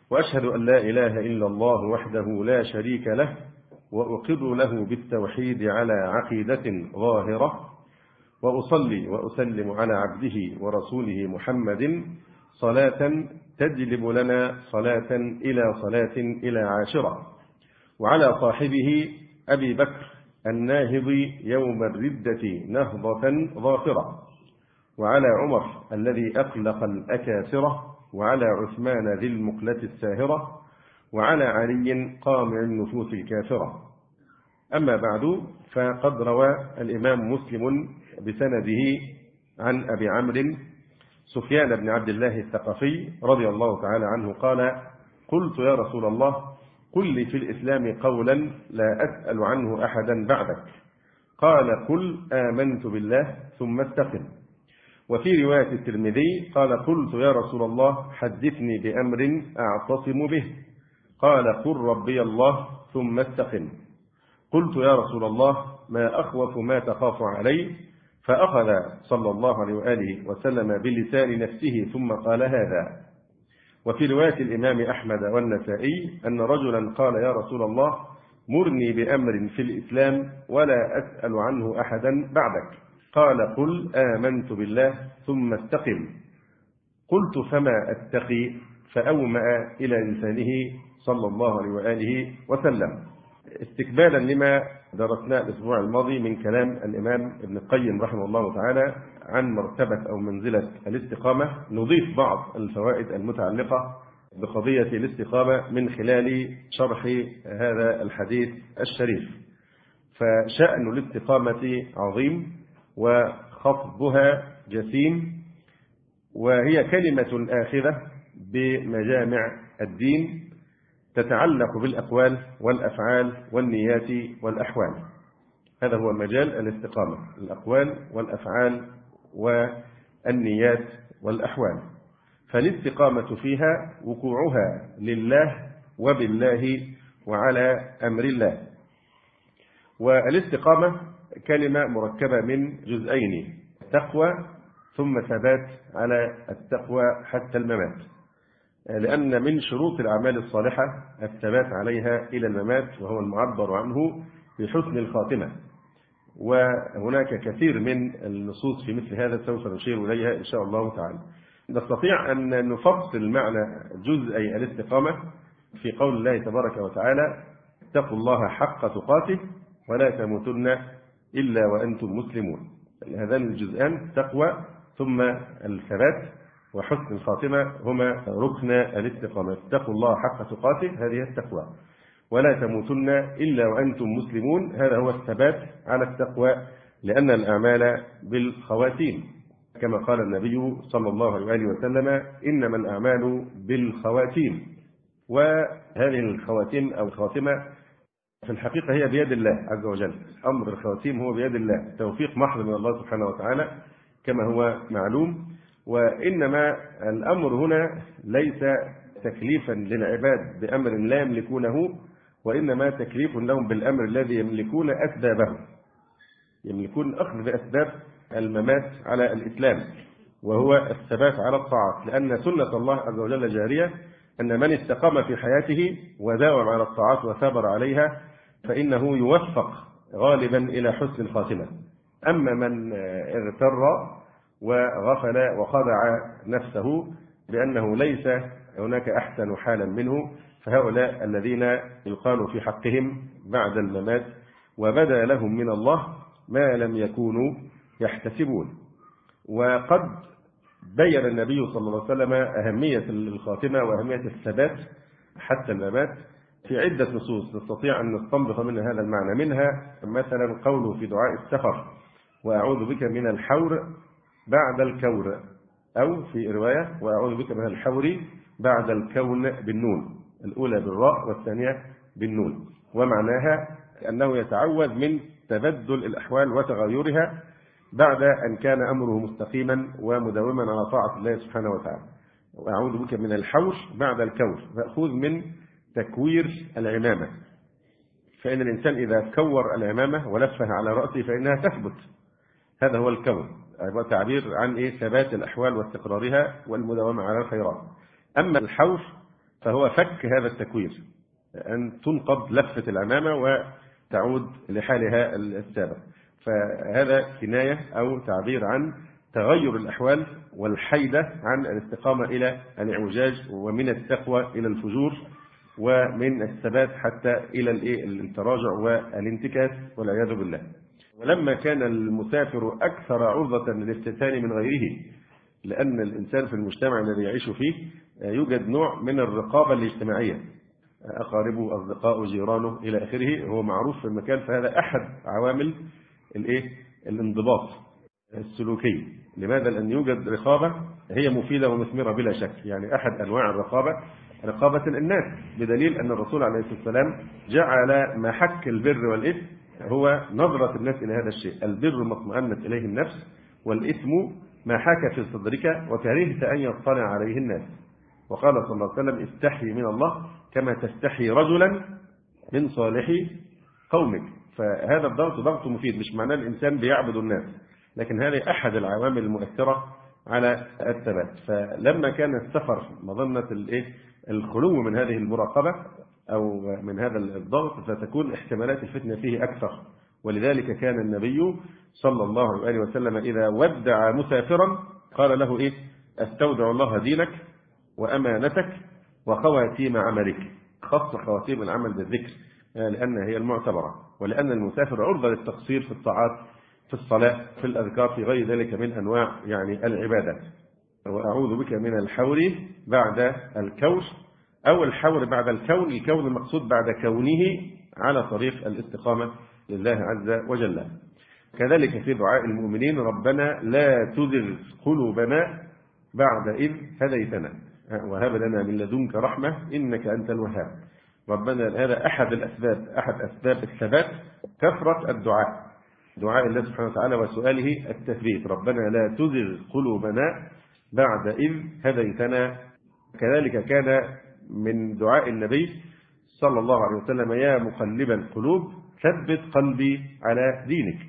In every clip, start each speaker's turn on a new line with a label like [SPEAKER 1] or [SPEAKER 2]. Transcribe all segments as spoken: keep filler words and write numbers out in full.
[SPEAKER 1] وأشهد أن لا إله إلا الله وحده لا شريك له، وأقر له بالتوحيد على عقيدة ظاهرة، وأصلي وأسلم على عبده ورسوله محمد صلاة تجلب لنا صلاة إلى صلاة إلى عاشرة، وعلى صاحبه أبي بكر الناهض يوم الردة نهضة ظافرة، وعلى عمر الذي أقلق الأكاسرة، وعلى عثمان ذي المقلة الساهرة، وعلى علي قامع النفوس الكافرة. أما بعد، فقد روى الإمام مسلم بسنده عن أبي عمرو سفيان بن عبد الله الثقفي رضي الله تعالى عنه قال: قلت يا رسول الله قل لي في الإسلام قولا لا أسأل عنه أحدا بعدك. قال: قل آمنت بالله ثم استقم. وفي رواية الترمذي قال: قلت يا رسول الله حدثني بأمر أعتصم به. قال: قل ربي الله ثم استقم. قلت يا رسول الله ما أخوف ما تخاف عليه؟ فأخذ صلى الله عليه وآله وسلم بلسان نفسه ثم قال هذا. وفي رواية الإمام أحمد والنسائي أن رجلا قال: يا رسول الله مرني بأمر في الإسلام ولا أسأل عنه أحدا بعدك. قال: قل آمنت بالله ثم استقم. قلت: فما أتقي؟ فأومأ إلى لسانه صلى الله عليه وآله وسلم. استكمالا لما درسناه الأسبوع الماضي من كلام الإمام ابن القيم رحمه الله تعالى عن مرتبة أو منزلة الاستقامة، نضيف بعض الفوائد المتعلقة بقضية الاستقامة من خلال شرح هذا الحديث الشريف. فشأن الاستقامة عظيم وخفضها جسيم، وهي كلمة آخذة بمجامع الدين تتعلق بالأقوال والأفعال والنيات والأحوال. هذا هو مجال الاستقامة: الأقوال والأفعال والنيات والأحوال. فالاستقامة فيها وقوعها لله وبالله وعلى أمر الله. والاستقامة كلمة مركبة من جزئين: التقوى ثم ثبات على التقوى حتى الممات، لأن من شروط الأعمال الصالحة الثبات عليها إلى الممات، وهو المعبر عنه بحسن الخاتمة. وهناك كثير من النصوص في مثل هذا سوف نشير إليها إن شاء الله تعالى. نستطيع أن نفصل معنى جزئي الاستقامة في قول الله تبارك وتعالى: اتقوا الله حق تقاته ولا تموتن إلا وأنتم مسلمون. هذان الجزئان تقوى ثم الثبات وحسن الخاتمة هما ركن الاستقامة. اتقوا الله حق تقاته هذه التقوى، ولا تموتن إلا وأنتم مسلمون هذا هو الثبات على التقوى، لأن الأعمال بالخواتيم، كما قال النبي صلى الله عليه وسلم: إنما الأعمال بالخواتيم. وهذه الخواتيم أو الخاتمة في الحقيقة هي بيد الله عز وجل. أمر الخواتيم هو بيد الله، توفيق محض من الله سبحانه وتعالى كما هو معلوم. وإنما الأمر هنا ليس تكليفا للعباد بأمر لا يملكونه، وإنما تكليف لهم بالأمر الذي يملكون أسبابه، يملكون أخذ بأسباب الممات على الإسلام، وهو الثبات على الطاعات. لأن سنة الله عز وجل جارية، أن من استقام في حياته وداوم على الطاعات وثابر عليها فإنه يوفق غالبا إلى حسن الخاتمة. أما من اغتر وغفل وخدع نفسه بأنه ليس هناك أحسن حالا منه، فهؤلاء الذين يقال في حقهم بعد الممات وبدا لهم من الله ما لم يكونوا يحتسبون. وقد بين النبي صلى الله عليه وسلم أهمية الخاتمة وأهمية الثبات حتى الممات في عدة نصوص نستطيع أن نستنبط منها هذا المعنى. منها مثلا قوله في دعاء السفر: وأعوذ بك من الحور بعد الكور، أو في رواية: وأعوذ بك من الحور بعد الكون بالنون، الأولى بالراء والثانية بالنون. ومعناها أنه يتعوذ من تبدل الأحوال وتغيرها بعد أن كان أمره مستقيما ومداوما على طاعة الله سبحانه وتعالى. وأعوذ بك من الحور بعد الكور، مأخوذ من تكوير العمامة، فإن الإنسان إذا كور العمامة ولفها على رأسه فإنها تثبت، هذا هو الكون، تعبير عن إيه؟ ثبات الأحوال واستقرارها والمداومة على الخيرات. أما الحور فهو فك هذا التكوير، أن تنقض لفة العمامة وتعود لحالها السابق. فهذا كناية أو تعبير عن تغير الأحوال والحيدة عن الاستقامة إلى الاعوجاج، ومن التقوى إلى الفجور، ومن الثبات حتى إلى التراجع والانتكاس والعياذ بالله. ولما كان المسافر أكثر عرضة للافتتان من غيره، لأن الإنسان في المجتمع الذي يعيش فيه يوجد نوع من الرقابة الاجتماعية، أقاربه، أصدقائه، جيرانه إلى آخره، هو معروف في المكان، فهذا أحد عوامل الإيه؟ الانضباط السلوكي. لماذا؟ لأن يوجد رقابة هي مفيدة ومثمرة بلا شك. يعني أحد أنواع الرقابة رقابة الناس، بدليل أن الرسول عليه الصلاة والسلام جعل محك البر والإثم هو نظرة الناس إلى هذا الشيء. البر ما اطمأنت إليه النفس، والإثم ما حاك في صدرك وكرهت أن يطلع عليه الناس. وقال صلى الله عليه وسلم: استحي من الله كما تستحي رجلا من صالح قومك. فهذا الضغط ضغط مفيد، مش معناه الإنسان بيعبد الناس، لكن هذه أحد العوامل المؤثرة على الثبات. فلما كان السفر مظنة الخلو من هذه المراقبة أو من هذا الضغط، فتكون احتمالات الفتنة فيه أكثر. ولذلك كان النبي صلى الله عليه وسلم إذا ودع مسافرا قال له إيه؟ استودع الله دينك وأمانتك وخواتيم عملك. خص خواتيم العمل بالذكر لأن هي المعتبرة، ولأن المسافر عرضة للتقصير في الطاعات، في الصلاة، في الأذكار، في غير ذلك من أنواع يعني العبادات. وأعوذ بك من الحور بعد الكور، أو الحور بعد الكون. الكون المقصود بعد كونه على طريق الاستقامة لله عز وجل. كذلك في دعاء المؤمنين: ربنا لا تزغ قلوبنا بعد إذ هديتنا وهب لنا من لدنك رحمة إنك أنت الوهاب. ربنا، هذا أحد الأسباب، أحد أسباب الثبات كثرة الدعاء، دعاء الله سبحانه وتعالى وسؤاله التثبيت. ربنا لا تزغ قلوبنا بعد إذ هديتنا. كذلك كان من دعاء النبي صلى الله عليه وسلم: يا مقلب القلوب ثبت قلبي على دينك.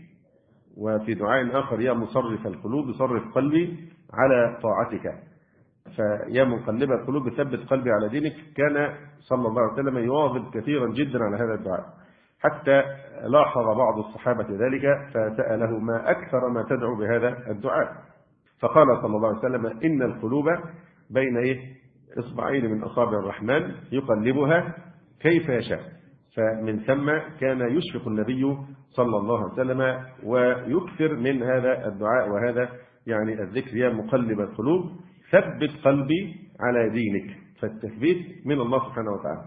[SPEAKER 1] وفي دعاء آخر: يا مصرف القلوب صرف قلبي على طاعتك. فيا مقلب القلوب ثبت قلبي على دينك. كان صلى الله عليه وسلم يواظب كثيرا جدا على هذا الدعاء، حتى لاحظ بعض الصحابة ذلك فسأله: ما أكثر ما تدعو بهذا الدعاء؟ فقال صلى الله عليه وسلم: إن القلوب بين إيه؟ إصبعين من أصابع الرحمن يقلبها كيف يشاء. فمن ثم كان يشفق النبي صلى الله عليه وسلم ويكثر من هذا الدعاء وهذا يعني الذكر: يا مقلب القلوب ثبت قلبي على دينك. فالتثبيت من الله سبحانه وتعالى.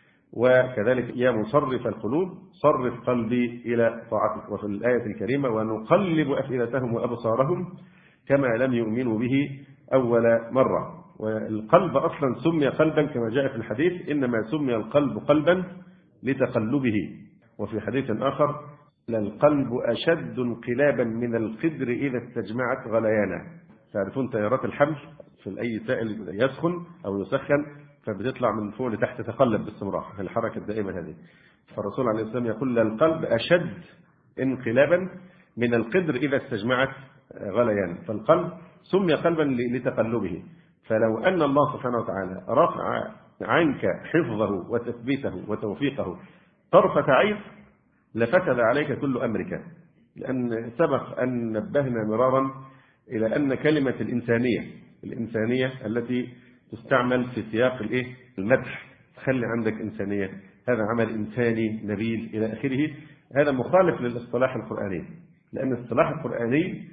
[SPEAKER 1] وكذلك: يا مصرف القلوب صرف قلبي إلى طاعتك. وفي الآية الكريمة: ونقلب أفئدتهم وأبصارهم كما لم يؤمنوا به أول مرة. والقلب أصلا سمي قلبا كما جاء في الحديث: إنما سمي القلب قلبا لتقلبه. وفي حديث آخر: للقلب أشد انقلابا من القدر إذا استجمعت غليانا. تعرفون تيارات الحمل في أي سائل يسخن أو يسخن فبتطلع من فوق لتحت، تقلب باستمرار، الحركة الدائمة هذه. فالرسول عليه السلام يقول: للقلب أشد انقلابا من القدر إذا استجمعت غليانا. فالقلب سمي قلبا لتقلبه. فلو أن الله سبحانه وتعالى رفع عنك حفظه وتثبيته وتوفيقه طرفة عين لفسد عليك كل أمرك. لأن سبق أن نبهنا مرارا إلى أن كلمة الإنسانية الإنسانية التي تستعمل في سياق الإيه؟ المدح، خلي عندك إنسانية، هذا عمل إنساني نبيل إلى آخره، هذا مخالف للاصطلاح القرآني. لأن الاصطلاح القرآني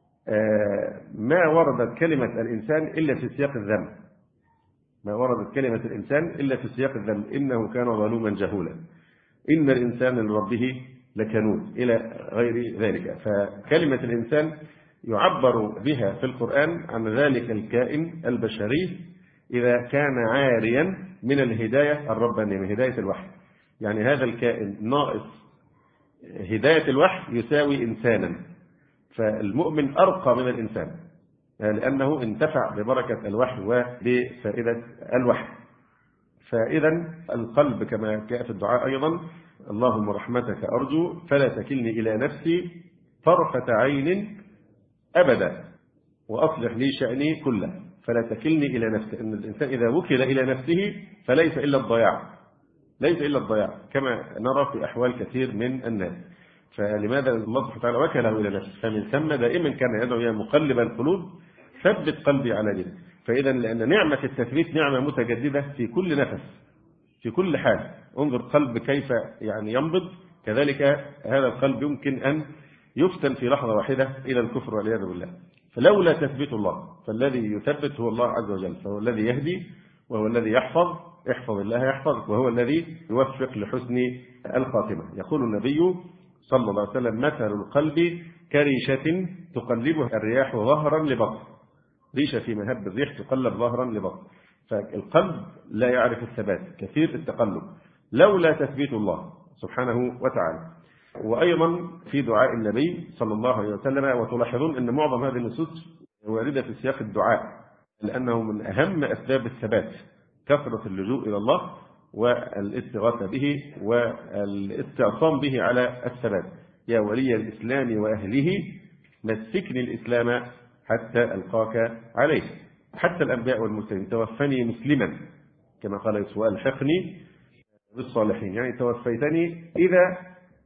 [SPEAKER 1] ما وردت كلمة الإنسان إلا في سياق الذم، ما وردت كلمة الإنسان إلا في سياق الذم: إنه كان ظلوما جهولا، إن الإنسان لربه لكنود، إلى غير ذلك. فكلمة الإنسان يعبر بها في القرآن عن ذلك الكائن البشري إذا كان عاريا من الهداية الربانية، من هداية الوحي. يعني هذا الكائن ناقص هداية الوحي يساوي إنسانا. فالمؤمن أرقى من الإنسان لأنه انتفع ببركة الوحي وبفائدة الوحي. فإذا القلب كما جاء في الدعاء أيضا: اللهم رحمتك أرجو فلا تكلني إلى نفسي طرفة عين أبدا وأصلح لي شأني كله. فلا تكلني إلى نفسي. إن الإنسان إذا وكل إلى نفسه فليس إلا الضياع، ليس إلا الضياع كما نرى في أحوال كثير من الناس. فلماذا الله سبحانه وتعالى وكله إلى نفسه؟ فمن ثم دائما كان يدعو يا مقلب القلوب ثبت قلبي على دينك. فإذا لأن نعمة التثبيت نعمة متجددة في كل نفس في كل حال. انظر قلب كيف يعني ينبض، كذلك هذا القلب يمكن أن يفتن في لحظة واحدة إلى الكفر والعياذ بالله. فلولا تثبيت الله، فالذي يثبت هو الله عز وجل، فهو الذي يهدي وهو الذي يحفظ. احفظ الله يحفظك، وهو الذي يوفق لحسن الخاتمة. يقول النبي صلى الله عليه وسلم مثل القلب كريشة تقلبها الرياح ظهرا لبطن. ريشة في مهب الريح تقلب ظهرا لبطن. فالقلب لا يعرف الثبات، كثير التقلب لولا تثبيت الله سبحانه وتعالى. وأيضا في دعاء النبي صلى الله عليه وسلم، وتلاحظون أن معظم هذه النصوص واردة في سياق الدعاء، لأنه من أهم أسباب الثبات كثرة اللجوء إلى الله والاستغاثة به والاستعصام به على الثبات. يا ولي الإسلام وأهله مسكني الإسلام حتى ألقاك عليه. حتى الأنبياء والمرسلين توفني مسلما كما قال يوسف ألحقني بالصالحين، يعني توفيتني إذا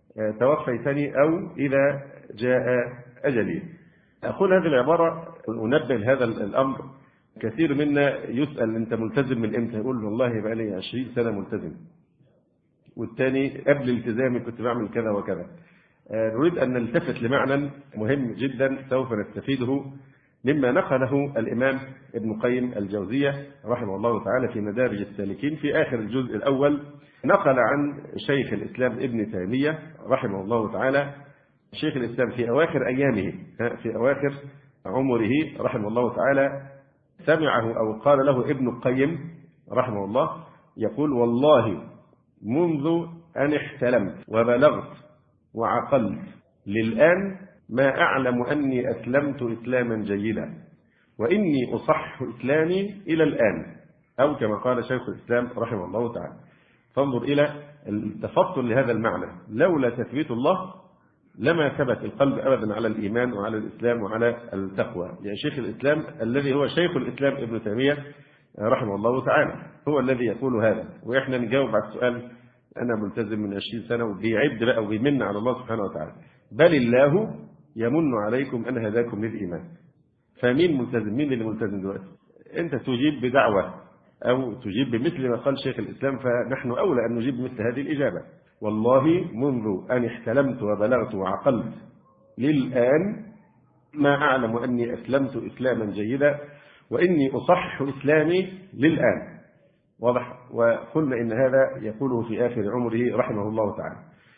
[SPEAKER 1] توفيتني أو إذا جاء أجلي. أقول هذه العبارة أنبه لهذا الأمر. كثير منا يسأل أنت ملتزم من إمتى؟ يقول والله بقى لي عشرين سنة ملتزم، والثاني قبل التزامي كنت بعمل كذا وكذا. نريد أن نلتفت لمعنى مهم جدا سوف نستفيده مما نقله الإمام ابن قيم الجوزية رحمه الله تعالى في مدارج السالكين في آخر الجزء الأول. نقل عن شيخ الإسلام ابن تيمية رحمه الله تعالى، شيخ الإسلام في أواخر أيامه في أواخر عمره رحمه الله تعالى، سمعه أو قال له ابن القيم رحمه الله يقول والله منذ أن احتلمت وبلغت وعقلت للآن ما أعلم أني أسلمت إسلاما جيدا، وإني أصح إسلامي إلى الآن، أو كما قال شيخ الإسلام رحمه الله تعالى. فانظر إلى التفطن لهذا المعنى. لولا تثبيت الله لما ثبت القلب أبدا على الإيمان وعلى الإسلام وعلى التقوى. يعني شيخ الإسلام الذي هو شيخ الإسلام ابن تيمية رحمه الله تعالى هو الذي يقول هذا، وإحنا نجاوب على السؤال أنا ملتزم من عشرين سنة وبيعد بقى وبيمن على الله سبحانه وتعالى. بل الله يمن عليكم أن هداكم للإيمان. فمين ملتزم؟ مين اللي ملتزم دلوقتي؟ أنت تجيب بدعوة أو تجيب بمثل ما قال شيخ الإسلام، فنحن أولى أن نجيب مثل هذه الإجابة. والله منذ أن احتلمت وبلغت وعقلت للآن ما أعلم أني أسلمت إسلاما جيدا، وإني أصح إسلامي للآن. واضح؟ وقلنا إن هذا يقوله في آخر عمره رحمه الله تعالى.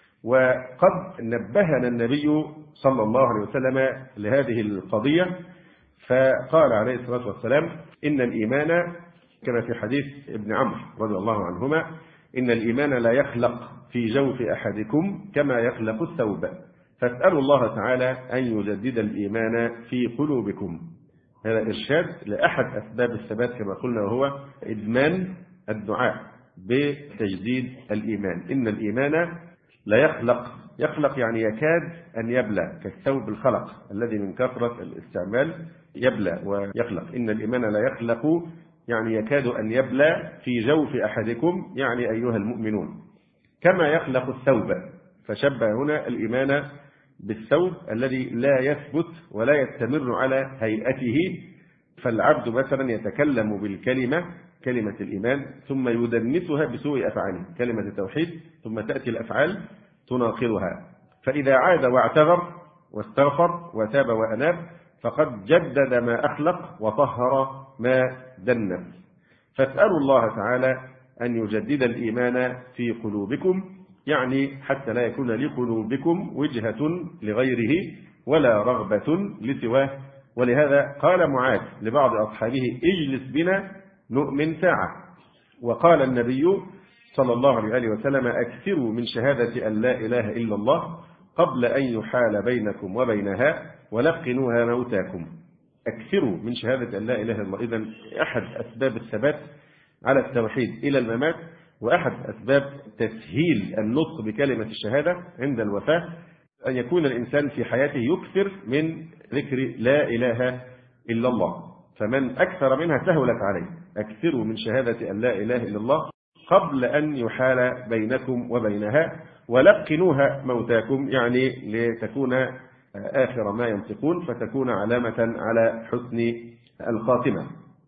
[SPEAKER 1] وقد نبهنا النبي صلى الله عليه وسلم لهذه القضية، فقال عليه الصلاة والسلام إن الإيمان كما في حديث ابن عمرو رضي الله عنهما إن الإيمان لا يخلق في جوف أحدكم كما يخلق الثوب، فاسألوا الله تعالى أن يجدد الإيمان في قلوبكم. هذا إرشاد لأحد أسباب الثبات كما قلنا، وهو إدمان الدعاء بتجديد الإيمان. إن الإيمان لا يخلق، يخلق يعني يكاد أن يبلى، كالثوب الخلق الذي من كثرة الاستعمال يبلى ويخلق. إن الإيمان لا يخلق يعني يكاد أن يبلى في جوف أحدكم، يعني أيها المؤمنون، كما يخلق الثوب. فشبه هنا الإيمان بالثوب الذي لا يثبت ولا يستمر على هيئته. فالعبد مثلا يتكلم بالكلمة كلمة الإيمان ثم يدنسها بسوء أفعاله، كلمة التوحيد، ثم تأتي الأفعال تناقضها. فإذا عاد واعتذر واستغفر وتاب وأناب فقد جدد ما أخلق وطهر ما دنس. فاسألوا الله تعالى أن يجدد الإيمان في قلوبكم، يعني حتى لا يكون لقلوبكم وجهة لغيره ولا رغبة لسواه. ولهذا قال معاذ لبعض أصحابه اجلس بنا نؤمن ساعة. وقال النبي صلى الله عليه وسلم اكثروا من شهادة أن لا إله إلا الله قبل أن يحال بينكم وبينها ولقنوها موتاكم. اكثروا من شهادة أن لا إله إلا الله. إذن أحد أسباب الثبات على التوحيد إلى الممات، وأحد أسباب تسهيل النطق بكلمة الشهادة عند الوفاة أن يكون الإنسان في حياته يكثر من ذكر لا إله إلا الله. فمن أكثر منها سهلت عليه. أكثروا من شهادة أن لا إله إلا الله قبل أن يحال بينكم وبينها، ولقنوها موتاكم، يعني لتكون آخر ما ينطقون، فتكون علامة على حسن الخاتمة.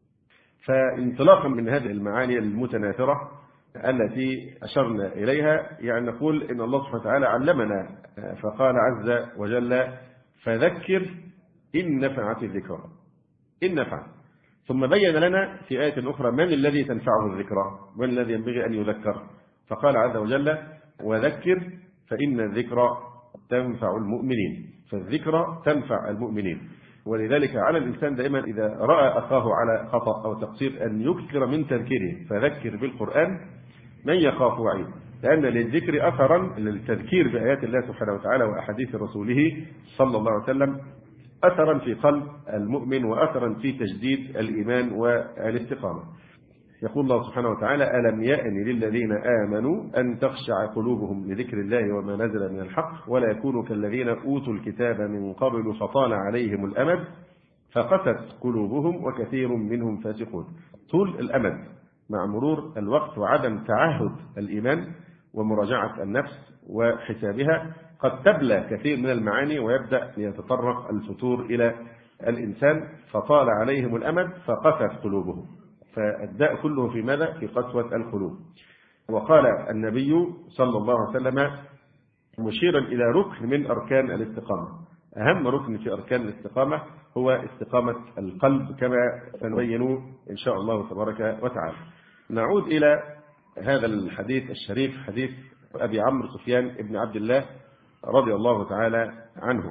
[SPEAKER 1] فانطلاقا من هذه المعاني المتناثرة التي أشرنا إليها، يعني نقول إن الله سبحانه وتعالى علمنا فقال عز وجل: فذكر إن نفعت الذكرى، إن نفعت. ثم بين لنا في آية أخرى من الذي تنفعه الذكرى، من الذي ينبغي أن يذكر، فقال عز وجل: وذكر فإن الذكرى تنفع المؤمنين. فالذكرى تنفع المؤمنين. ولذلك على الإنسان دائما إذا رأى أخاه على خطأ أو تقصير أن يكثر من تذكيره، فذكر بالقرآن من يخاف وعيد، لأن للذكر أثرا، للتذكير بآيات الله سبحانه وتعالى وأحاديث رسوله صلى الله عليه وسلم، أثرا في قلب المؤمن وأثرا في تجديد الإيمان والاستقامة. يقول الله سبحانه وتعالى: ألم يأن للذين آمنوا أن تخشع قلوبهم لذكر الله وما نزل من الحق ولا يكونوا كالذين أوتوا الكتاب من قبل فطال عليهم الأمد فقست قلوبهم وكثير منهم فاسقون. طول الأمد مع مرور الوقت وعدم تعهد الإيمان ومراجعة النفس وحسابها قد تبلى كثير من المعاني ويبدأ يتطرق الفتور إلى الإنسان. فطال عليهم الأمد فقست قلوبهم، فالداء كله في ماذا؟ في قسوة القلوب. وقال النبي صلى الله عليه وسلم مشيرا إلى ركن من أركان الاستقامة، أهم ركن في أركان الاستقامة هو استقامة القلب، كما سنبين إن شاء الله تبارك وتعالى. نعود إلى هذا الحديث الشريف، حديث أبي عمرو سفيان بن عبد الله رضي الله تعالى عنه.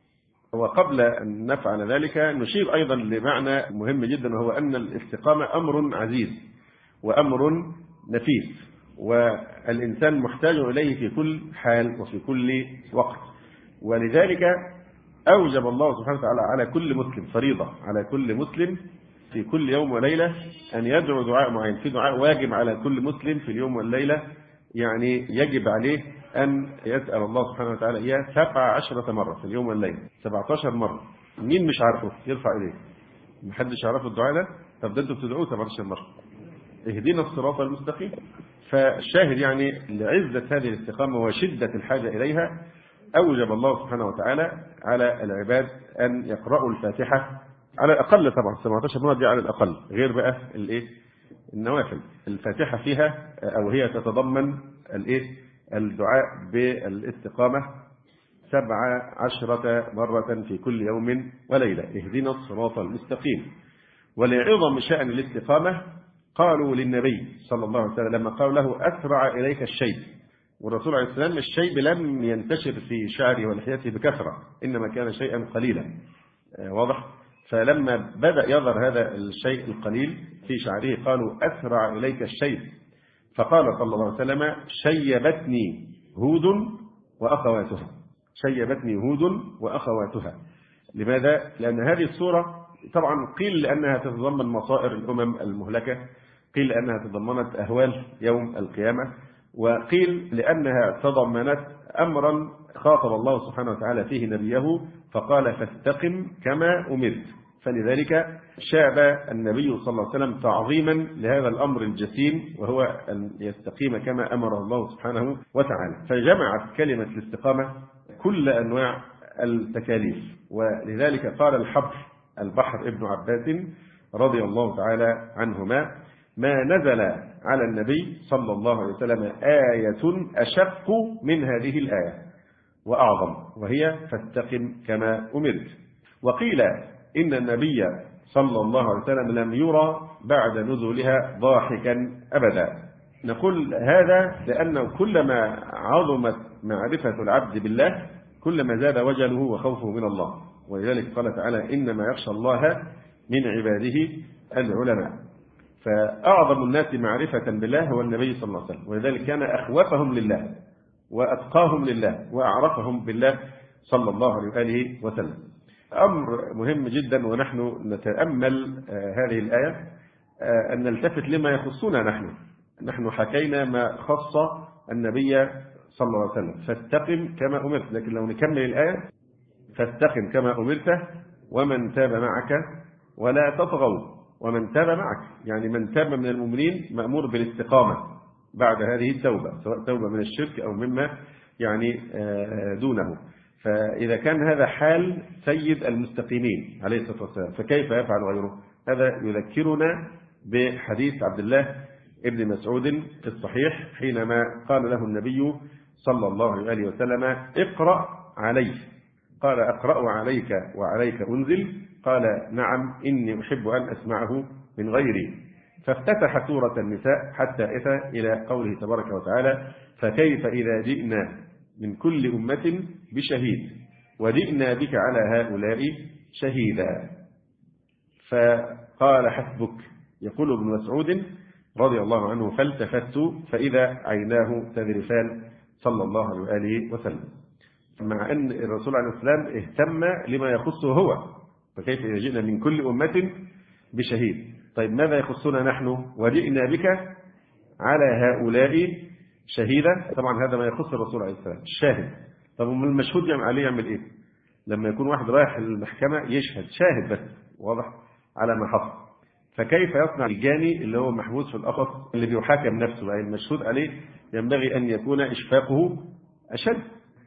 [SPEAKER 1] وقبل أن نفعل ذلك نشير أيضا لمعنى مهم جدا، وهو أن الاستقامة أمر عزيز وأمر نفيس، والإنسان محتاج إليه في كل حال وفي كل وقت. ولذلك أوجب الله سبحانه وتعالى على كل مسلم، فريضة على كل مسلم في كل يوم وليلة أن يدعو دعاء معين. في دعاء واجب على كل مسلم في اليوم والليلة، يعني يجب عليه أن يسأل الله سبحانه وتعالى إياه سبع عشرة مرة في اليوم والليلة، سبعة عشر مرة. مين مش عارفه يرفع إليه؟ محدش يعرفه الدعاء ده؟ طب ده أنتوا بتدعوه سبعة عشر مرة. اهدنا الصراط المستقيم. فالشاهد يعني لعزة هذه الاستقامة وشدة الحاجة إليها أوجب الله سبحانه وتعالى على العباد أن يقرأوا الفاتحة على الأقل، طبعا سبعة عشر مرة دي على الأقل، غير بقى الإيه؟ النوافل. الفاتحة فيها أو هي تتضمن الإيه؟ الدعاء بالاستقامة سبع عشرة مرة في كل يوم وليلة، اهدنا الصراط المستقيم. ولعظم شأن الاستقامة قالوا للنبي صلى الله عليه وسلم لما قالوا له أسرع إليك الشيب، والرسول عليه السلام الشيب لم ينتشر في شعره ولحيته بكثرة، إنما كان شيئا قليلا، واضح؟ فلما بدأ يظهر هذا الشيء القليل في شعره قالوا أسرع إليك الشيب، فقال صلى الله عليه وسلم شيبتني هود وأخواتها، شيبتني هود وأخواتها. لماذا؟ لأن هذه السورة طبعا قيل لأنها تتضمن مصائر الأمم المهلكة، قيل لأنها تضمنت أهوال يوم القيامة، وقيل لأنها تضمنت أمرا خاطب الله سبحانه وتعالى فيه نبيه فقال فاستقم كما أمرت. فلذلك شاب النبي صلى الله عليه وسلم تعظيما لهذا الأمر الجسيم، وهو أن يستقيم كما أمر الله سبحانه وتعالى. فجمعت كلمة الاستقامة كل أنواع التكاليف. ولذلك قال الحبر البحر ابن عباس رضي الله تعالى عنهما ما نزل على النبي صلى الله عليه وسلم آية أشق من هذه الآية وأعظم، وهي فاستقم كما أمرت. وقيل إن النبي صلى الله عليه وسلم لم يرى بعد نزولها ضاحكا أبدا. نقول هذا لأنه كلما عظمت معرفة العبد بالله كلما زاد وجله وخوفه من الله، ولذلك قال تعالى إنما يخشى الله من عباده العلماء. فأعظم الناس معرفة بالله هو النبي صلى الله عليه وسلم، ولذلك كان أخوفهم لله وأتقاهم لله وأعرفهم بالله صلى الله عليه وآله وسلم. أمر مهم جدا ونحن نتأمل هذه الآية أن نلتفت لما يخصنا نحن. نحن حكينا ما خص النبي صلى الله عليه وسلم فاستقم كما أمرت، لكن لو نكمل الآية فاستقم كما أمرت ومن تاب معك ولا تطغوا ومن تاب معك، يعني من تاب من المؤمنين مأمور بالاستقامة بعد هذه التوبة، سواء توبة من الشرك أو مما يعني دونه. فإذا كان هذا حال سيد المستقيمين عليه الصلاة والسلام فكيف يفعل غيره؟ هذا يذكرنا بحديث عبد الله ابن مسعود في الصحيح حينما قال له النبي صلى الله عليه وسلم اقرأ علي، قال أقرأ عليك وعليك أنزل؟ قال نعم إني أحب أن أسمعه من غيري. فافتتح سورة النساء حتى أتى إلى قوله تبارك وتعالى فكيف إذا جئنا من كل أمة بشهيد وجئنا بك على هؤلاء شهيدا. فقال حسبك، يقول ابن مسعود رضي الله عنه فالتفت فإذا عيناه تذرفان صلى الله عليه وسلم، مع أن الرسول عليه السلام اهتم لما يخصه هو، فكيف إذا جئنا من كل أمة بشهيد؟ طيب ماذا يخصنا نحن؟ وجئنا بك على هؤلاء شهيدا. طبعا هذا ما يخص الرسول عليه السلام الشاهد. طب المشهود عليه يعمل إيه؟ لما يكون واحد رايح المحكمة يشهد شاهد بس، واضح على ما حصل، فكيف يصنع الجاني اللي هو محبوس في القفص اللي بيحاكم نفسه؟ يعني المشهود عليه ينبغي أن يكون إشفاقه أشد،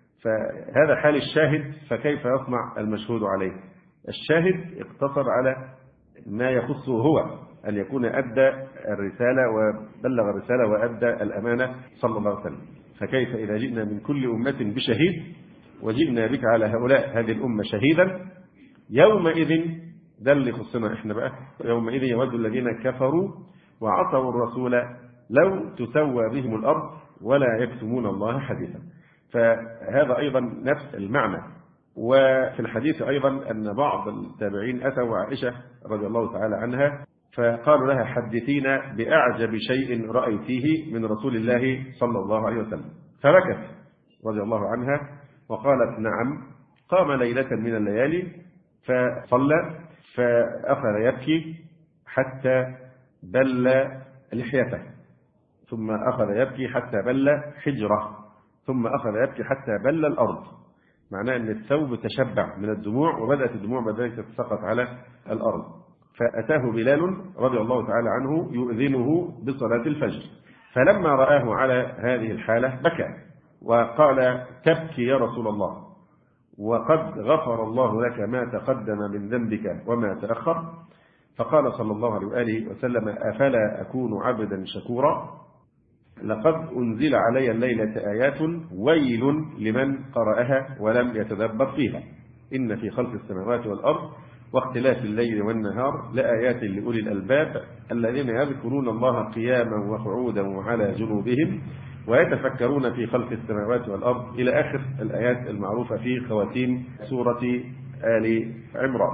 [SPEAKER 1] فهذا حال الشاهد، فكيف يصنع المشهود عليه؟ الشاهد اقتصر على ما يخصه هو، أن يكون أدى الرسالة وبلغ الرسالة وأدى الأمانة صلى الله عليه وسلم. فكيف إذا جئنا من كل أمة بشهيد وجئنا بك على هؤلاء هذه الأمة شهيدا يومئذ، ده اللي يخصنا احنا بقى، يومئذ يود الذين كفروا وعصوا الرسول لو تسوى بهم الأرض ولا يكتمون الله حديثا. فهذا أيضا نفس المعنى. وفي الحديث أيضا أن بعض التابعين أتوا عائشة رضي الله تعالى عنها فقالوا لها حدثينا بأعجب شيء رأيتيه من رسول الله صلى الله عليه وسلم، فبكت رضي الله عنها وقالت نعم، قام ليلة من الليالي فصلى فأخذ يبكي حتى بل لحيته، ثم أخذ يبكي حتى بل حجره، ثم أخذ يبكي حتى بل الأرض. معناه أن الثوب تشبع من الدموع وبدأت الدموع بدأت تتساقط على الأرض. فأتاه بلال رضي الله تعالى عنه يؤذنه بصلاة الفجر، فلما رآه على هذه الحالة بكى وقال تبكي يا رسول الله وقد غفر الله لك ما تقدم من ذنبك وما تأخر؟ فقال صلى الله عليه وآله وسلم أفلا أكون عبدا شكورا؟ لقد أنزل علي الليلة آيات ويل لمن قرأها ولم يتدبر فيها، إن في خلق السماوات والأرض واختلاف الليل والنهار لآيات لأولي الألباب الذين يذكرون الله قياما وقعودا وعلى جنوبهم ويتفكرون في خلق السماوات والأرض إلى آخر الآيات المعروفة في خواتيم سورة آل عمران.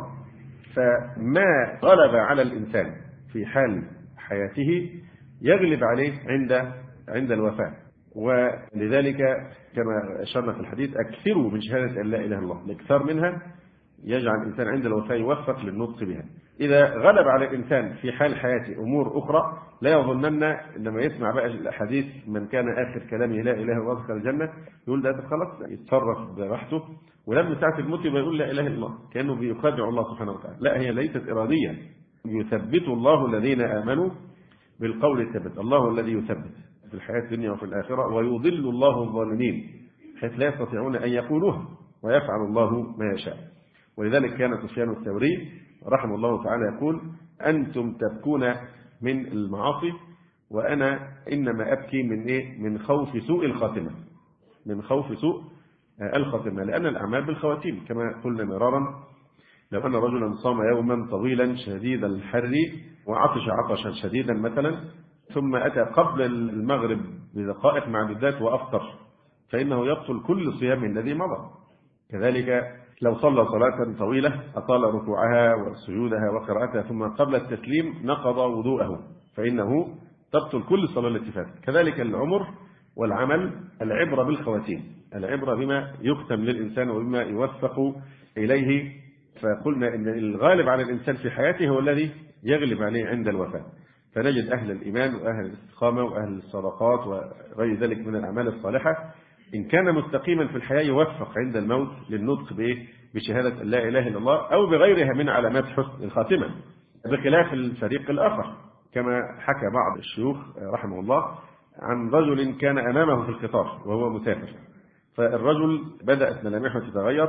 [SPEAKER 1] فما غلب على الإنسان في حال حياته يغلب عليه عند عند الوفاة. ولذلك كما أشرنا في الحديث أكثروا من شهادة أن لا إله إلا الله، الإكثار منها يجعل الإنسان عند الوفاة يوفق للنطق بها. إذا غلب على الإنسان في حال حياته أمور أخرى لا يظنن لما يسمع بقى الحديث من كان آخر كلامه لا إله إلا الله ودخل الجنة يقول ده خلاص يتصرف براحته، ولما ساعة الموت يبقى يقول لا إله إلا الله كأنه بيخادع الله سبحانه وتعالى. لا، هي ليست إرادية، يثبت الله الذين آمنوا بالقول الثابت، الله الذي يثبت في الحياة الدنيا وفي الآخرة، ويضل الله الظالمين حيث لا يستطيعون أن يقولوها ويفعل الله ما يشاء. ولذلك كان سفيان الثوري رحمه الله تعالى يقول أنتم تبكون من المعاصي وأنا إنما أبكي من إيه؟ من خوف سوء الخاتمة، من خوف سوء الخاتمة، لأن الأعمال بالخواتيم كما قلنا مرارا. لو أن رجلا صام يوما طويلا شديد الحر وعطش عطشا شديدا مثلا ثم أتى قبل المغرب بدقائق معدودات وأفطر فإنه يبطل كل صيام الذي مضى. كذلك لو صلى صلاة طويلة أطال ركوعها وسجودها وقراءتها ثم قبل التسليم نقض وضوءه فإنه تبطل كل صلاة التي فاتت. كذلك العمر والعمل العبرة بالخواتيم، العبرة بما يختم للإنسان وبما يوفق إليه. فقلنا إن الغالب على الإنسان في حياته هو الذي يغلب عليه عند الوفاة. فنجد أهل الإيمان وأهل الاستقامة وأهل الصدقات وغير ذلك من الأعمال الصالحة إن كان مستقيما في الحياة يوفق عند الموت للنطق بشهادة لا إله إلا الله أو بغيرها من علامات حسن الخاتمة، بخلاف الفريق الآخر كما حكى بعض الشيوخ رحمه الله عن رجل كان أمامه في القطار وهو مسافر، فالرجل بدأت ملامحه تتغير،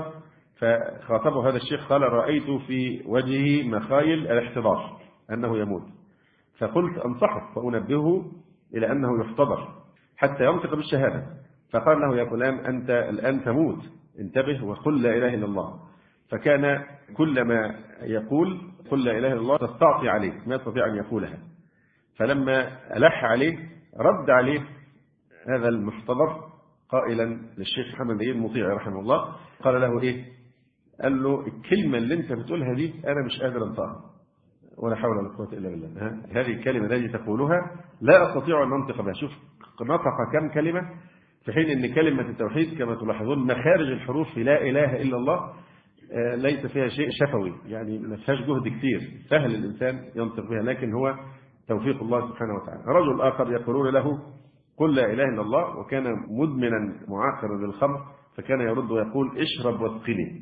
[SPEAKER 1] فخاطبه هذا الشيخ قال: رأيت في وجهه مخايل الاحتضار أنه يموت، فقلت أنصحه وأنبهه إلى أنه يحتضر حتى ينطق بالشهادة، فقال له: يا فلان أنت الآن تموت، انتبه وقل لا إله إلا الله. فكان كلما يقول قل لا إله إلا الله تستعطي عليه، ما يستطيع أن يقولها، فلما ألح عليه رد عليه هذا المحتضر قائلا للشيخ محمد بن المطيع رحمه الله، قال له إيه؟ قال له: الكلمة اللي أنت بتقولها دي أنا مش قادر أنطقها، ولا حول ولا قوة إلا بالله، هذه الكلمة التي تقولها لا أستطيع أن أنطق بها. شوف نطق كم كلمة، في حين أن كلمة التوحيد كما تلاحظون مخارج الحروف في لا إله إلا الله ليس فيها شيء شفوي، يعني ما فيهاش جهد كثير، سهل الإنسان ينطق بها، لكن هو توفيق الله سبحانه وتعالى. رجل آخر يقولون له: قل لا إله إلا الله، وكان مدمنا معاقرا للخمر، فكان يرد ويقول: اشرب واسقني.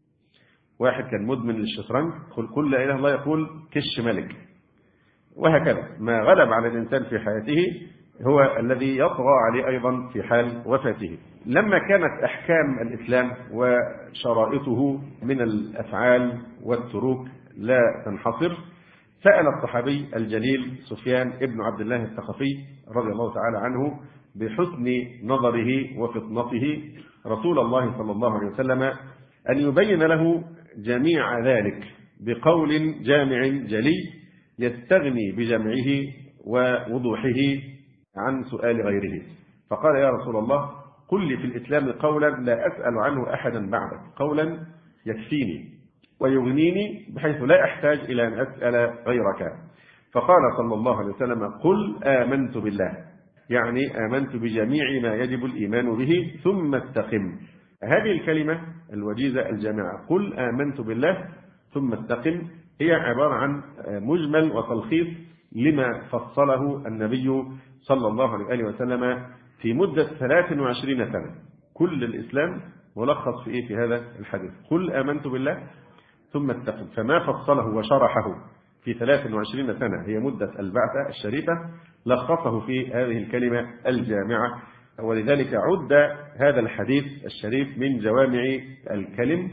[SPEAKER 1] واحد كان مدمن للشطرنج، قل قل لا إله إلا الله، يقول: كش ملك. وهكذا ما غلب على الإنسان في حياته هو الذي يطغى عليه أيضا في حال وفاته. لما كانت أحكام الإسلام وشرائطه من الأفعال والتروك لا تنحصر، سأل الصحابي الجليل سفيان ابن عبد الله الثقفي رضي الله تعالى عنه بحسن نظره وفطنته رسول الله صلى الله عليه وسلم أن يبين له جميع ذلك بقول جامع جلي يستغني بجمعه ووضوحه عن سؤال غيره. فقال: يا رسول الله، قل لي في الإسلام قولا لا أسأل عنه أحدا بعدك، قولا يكفيني ويغنيني بحيث لا أحتاج إلى أن أسأل غيرك. فقال صلى الله عليه وسلم: قل آمنت بالله، يعني آمنت بجميع ما يجب الإيمان به ثم استقم. هذه الكلمة الوجيزة الجامعة قل آمنت بالله ثم استقم هي عبارة عن مجمل وتلخيص لما فصله النبي صلى الله عليه وسلم في مدة ثلاث وعشرين سنة. كل الإسلام ملخص في إيه في هذا الحديث؟ قل آمنت بالله ثم استقم. فما فصله وشرحه في ثلاث وعشرين سنة هي مدة البعثة الشريفة، لخصه في هذه الكلمة الجامعة، ولذلك عد هذا الحديث الشريف من جوامع الكلم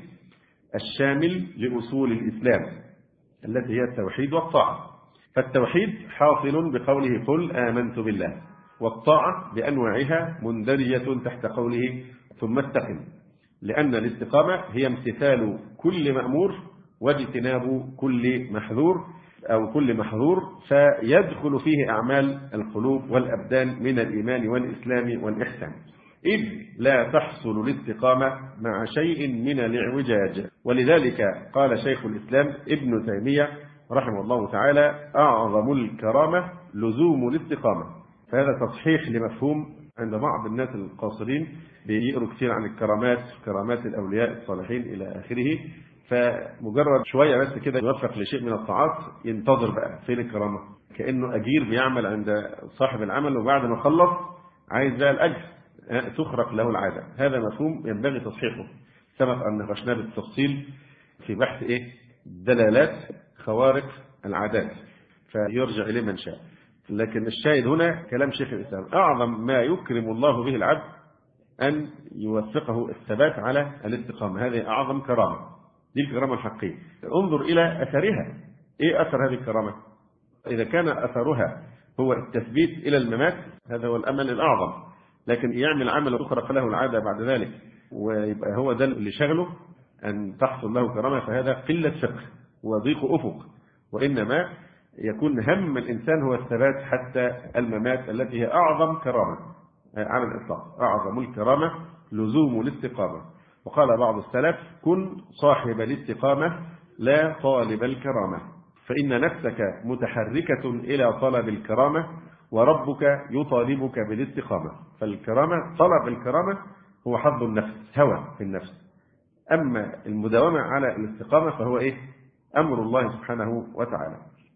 [SPEAKER 1] الشامل لأصول الإسلام التي هي التوحيد والطاعة. فالتوحيد حاصل بقوله قل آمنت بالله، والطاعة بأنواعها مندرجة تحت قوله ثم استقم، لأن الاستقامة هي امتثال كل مأمور واجتناب كل محذور أو كل محظور، فيدخل فيه أعمال القلوب والأبدان من الإيمان والإسلام والإحسان، إذ لا تحصل الاستقامة مع شيء من الاعوجاج. ولذلك قال شيخ الإسلام ابن تيمية رحمه الله تعالى: أعظم الكرامة لزوم الاستقامة. فهذا تصحيح لمفهوم عند بعض الناس القاصرين بيقروا كثير عن الكرامات، كرامات الأولياء الصالحين إلى آخره، فمجرد شوية بس كده يوفق لشيء من الطاعات ينتظر بقى فين الكرامة، كأنه أجير بيعمل عند صاحب العمل وبعد ما خلص عايز بقى الأجر تخرق له العادة. هذا مفهوم ينبغي تصحيحه، سبق أن ناقشناه بالتفصيل في بحث إيه دلالات خوارق العادات، فيرجع إليه من شاء. لكن الشاهد هنا كلام شيخ الإسلام: أعظم ما يكرم الله به العبد أن يوفقه الثبات على الاستقامة، هذه أعظم كرامة، دي الكرامة الحقيقية. انظر إلى أثرها، إيه أثر هذه الكرامة؟ إذا كان أثرها هو التثبيت إلى الممات هذا هو الأمل الأعظم، لكن يعمل عمل تخرق له العادة بعد ذلك ويبقى هو ده اللي شغله أن تحصل له كرامة، فهذا قلة فقه وضيق أفق، وإنما يكون هم الإنسان هو الثبات حتى الممات التي هي أعظم كرامة على الإطلاق. أعظم الكرامة لزوم الاستقامة. وقال بعض السلف: كن صاحب الاستقامة لا طالب الكرامة، فإن نفسك متحركة إلى طلب الكرامة وربك يطالبك بالاستقامة. فالكرامة طلب الكرامة هو حظ النفس، هوى في النفس، أما المداومة على الاستقامة فهو إيه؟ أمر الله سبحانه وتعالى.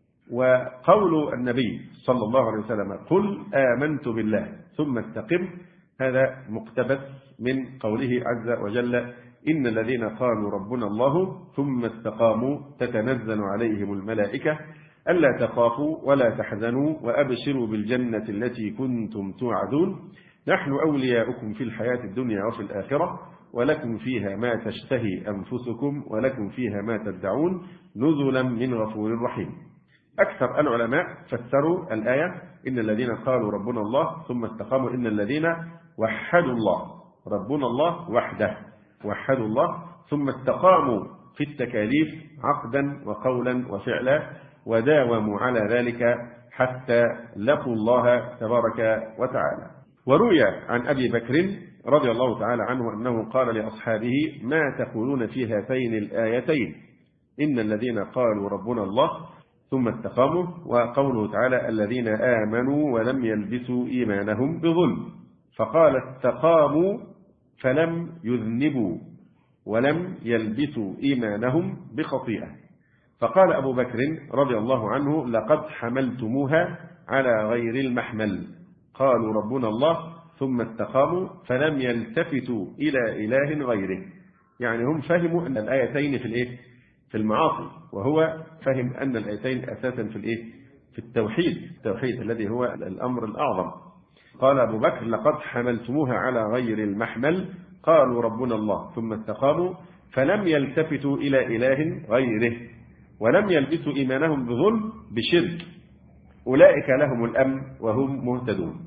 [SPEAKER 1] وقول النبي صلى الله عليه وسلم: قل آمنت بالله ثم استقم، هذا مقتبس من قوله عز وجل: إن الذين قالوا ربنا الله ثم استقاموا تتنزل عليهم الملائكة ألا تخافوا ولا تحزنوا وأبشروا بالجنة التي كنتم توعدون نحن أولياؤكم في الحياة الدنيا وفي الآخرة ولكم فيها ما تشتهي أنفسكم ولكم فيها ما تدعون نزلا من غفور رحيم. أكثر العلماء فسروا الآية إن الذين قالوا ربنا الله ثم استقاموا إن الذين وحدوا الله، ربنا الله وحده، وحدوا الله ثم استقاموا في التكاليف عقدا وقولا وفعلا وداوموا على ذلك حتى لقوا الله تبارك وتعالى. وروي عن أبي بكر رضي الله تعالى عنه أنه قال لأصحابه ما تقولون في هاتين الآيتين إن الذين قالوا ربنا الله ثم استقاموا وقوله تعالى الذين آمنوا ولم يلبسوا إيمانهم بظلم، فقال استقاموا فلم يذنبوا ولم يلبسوا إيمانهم بخطيئة. فقال أبو بكر رضي الله عنه لقد حملتموها على غير المحمل، قالوا ربنا الله ثم استقاموا فلم يلتفتوا إلى إله غيره. يعني هم فهموا أن الآيتين في الإيه؟ في المعاصي، وهو فهم أن الآيتين أساسا في الإيه؟ في التوحيد، التوحيد الذي هو الأمر الأعظم. قال أبو بكر لقد حملتموها على غير المحمل، قالوا ربنا الله ثم استقاموا فلم يلتفتوا إلى إله غيره ولم يلبسوا إيمانهم بظلم بشرك أولئك لهم الأمن وهم مهتدون.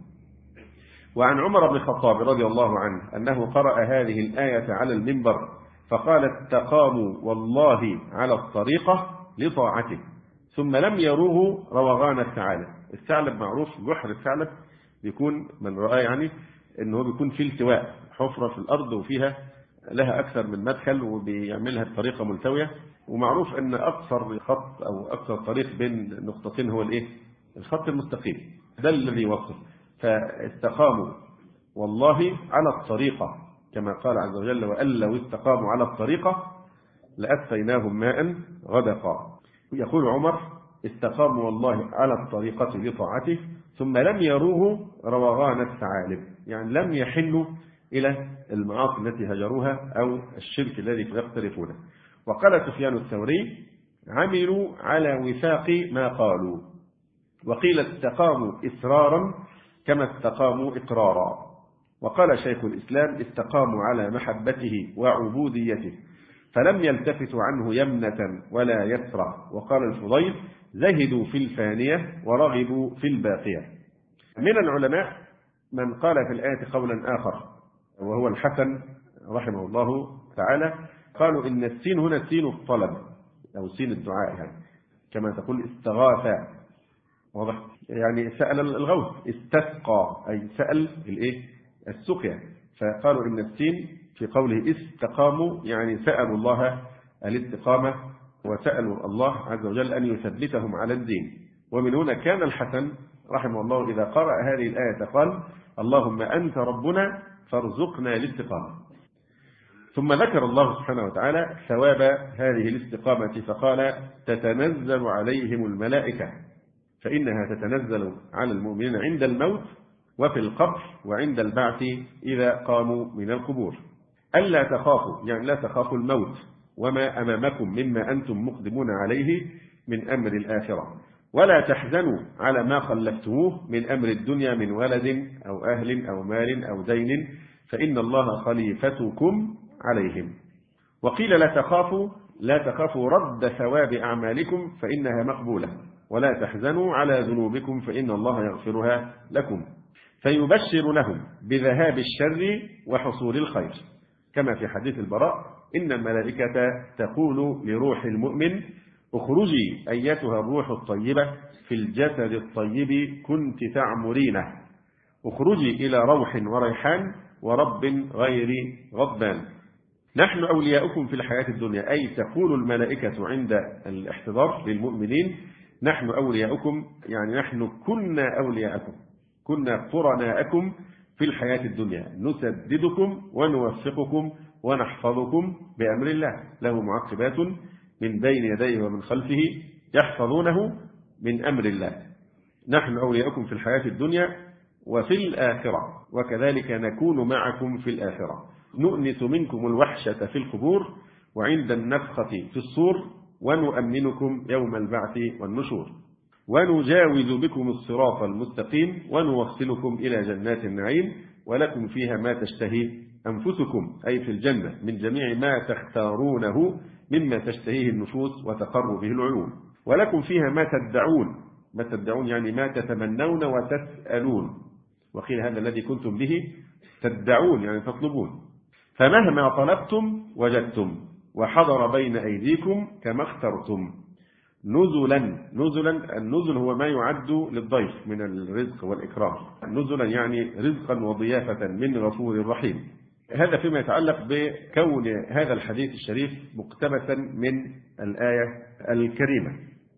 [SPEAKER 1] وعن عمر بن الخطاب رضي الله عنه أنه قرأ هذه الآية على المنبر فقال استقاموا والله على الطريقة لطاعته ثم لم يروه روغان الثعالب. الثعلب معروف جحر الثعلب بيكون من رأى يعني أنه بيكون في التواء حفرة في الأرض وفيها لها أكثر من مدخل وبيعملها بطريقة ملتوية، ومعروف أن أقصر خط أو أقصر طريق بين نقطتين هو الإيه؟ الخط المستقيم، ده الذي يوصل. فاستقاموا والله على الطريقة كما قال عز وجل وأن لو استقاموا على الطريقة لأسقيناهم ماء غدقا. يقول عمر استقاموا والله على الطريقة لطاعته ثم لم يروه روغان الثعالب، يعني لم يحلوا إلى المعاصي التي هجروها أو الشرك الذي يقترفونه. وقال سفيان الثوري عملوا على وفاق ما قالوا، وقيل استقاموا إسرارا كما استقاموا إقرارا. وقال شيخ الإسلام استقاموا على محبته وعبوديته فلم يلتفتوا عنه يمنة ولا يسرى. وقال الفضيل زهدوا في الفانية ورغبوا في الباقية. من العلماء من قال في الآية قولا آخر وهو الحسن رحمه الله تعالى، قالوا إن السين هنا سين الطلب أو سين الدعاء، يعني كما تقول استغاث، واضح؟ يعني سأل الغوث، استسقى أي سأل الإيه؟ السقيا. فقالوا إن السين في قوله استقاموا يعني سألوا الله الاستقامة وسألوا الله عز وجل أن يثبتهم على الدين. ومن هنا كان الحسن رحمه الله إذا قرأ هذه الآية قال اللهم أنت ربنا فارزقنا الاستقامة. ثم ذكر الله سبحانه وتعالى ثواب هذه الاستقامة فقال تتنزل عليهم الملائكة، فإنها تتنزل على المؤمنين عند الموت وفي القبر وعند البعث إذا قاموا من القبور. ألا تخافوا يعني لا تخافوا الموت وما أمامكم مما أنتم مقدمون عليه من أمر الآخرة، ولا تحزنوا على ما خلفتموه من أمر الدنيا من ولد أو أهل أو مال أو دين فإن الله خليفتكم عليهم. وقيل لا تخافوا لا تخافوا رد ثواب أعمالكم فإنها مقبولة، ولا تحزنوا على ذنوبكم فإن الله يغفرها لكم، فيبشر لهم بذهاب الشر وحصول الخير، كما في حديث البراء إن الملائكة تقول لروح المؤمن اخرجي أيتها الروح الطيبة في الجسد الطيب كنت تعمرينه، اخرجي إلى روح وريحان ورب غير غضبان. نحن أولياؤكم في الحياة الدنيا، أي تقول الملائكة عند الاحتضار للمؤمنين نحن أولياؤكم، يعني نحن كنا أولياءكم كنا قرناءكم في الحياة الدنيا نسددكم ونوفقكم ونحفظكم بأمر الله، له معقبات من بين يديه ومن خلفه يحفظونه من أمر الله. نحن أولياؤكم في الحياة الدنيا وفي الآخرة وكذلك نكون معكم في الآخرة. نؤنس منكم الوحشة في القبور وعند النفخة في الصور ونؤمنكم يوم البعث والنشور ونجاوز بكم الصراط المستقيم ونوصلكم إلى جنات النعيم ولكم فيها ما تشتهي أنفسكم أي في الجنة من جميع ما تختارونه مما تشتهيه النفوس وتقر به العيون ولكم فيها ما تدعون ما تدعون يعني ما تتمنون وتسألون وقيل هذا الذي كنتم به تدعون يعني تطلبون فمهما طلبتم وجدتم وحضر بين أيديكم كما اخترتم نزلا نزلا النزل هو ما يعد للضيف من الرزق والإكرام نزلا يعني رزقا وضيافة من غفور رحيم. هذا فيما يتعلق بكون هذا الحديث الشريف مقتبسا من الآية الكريمة.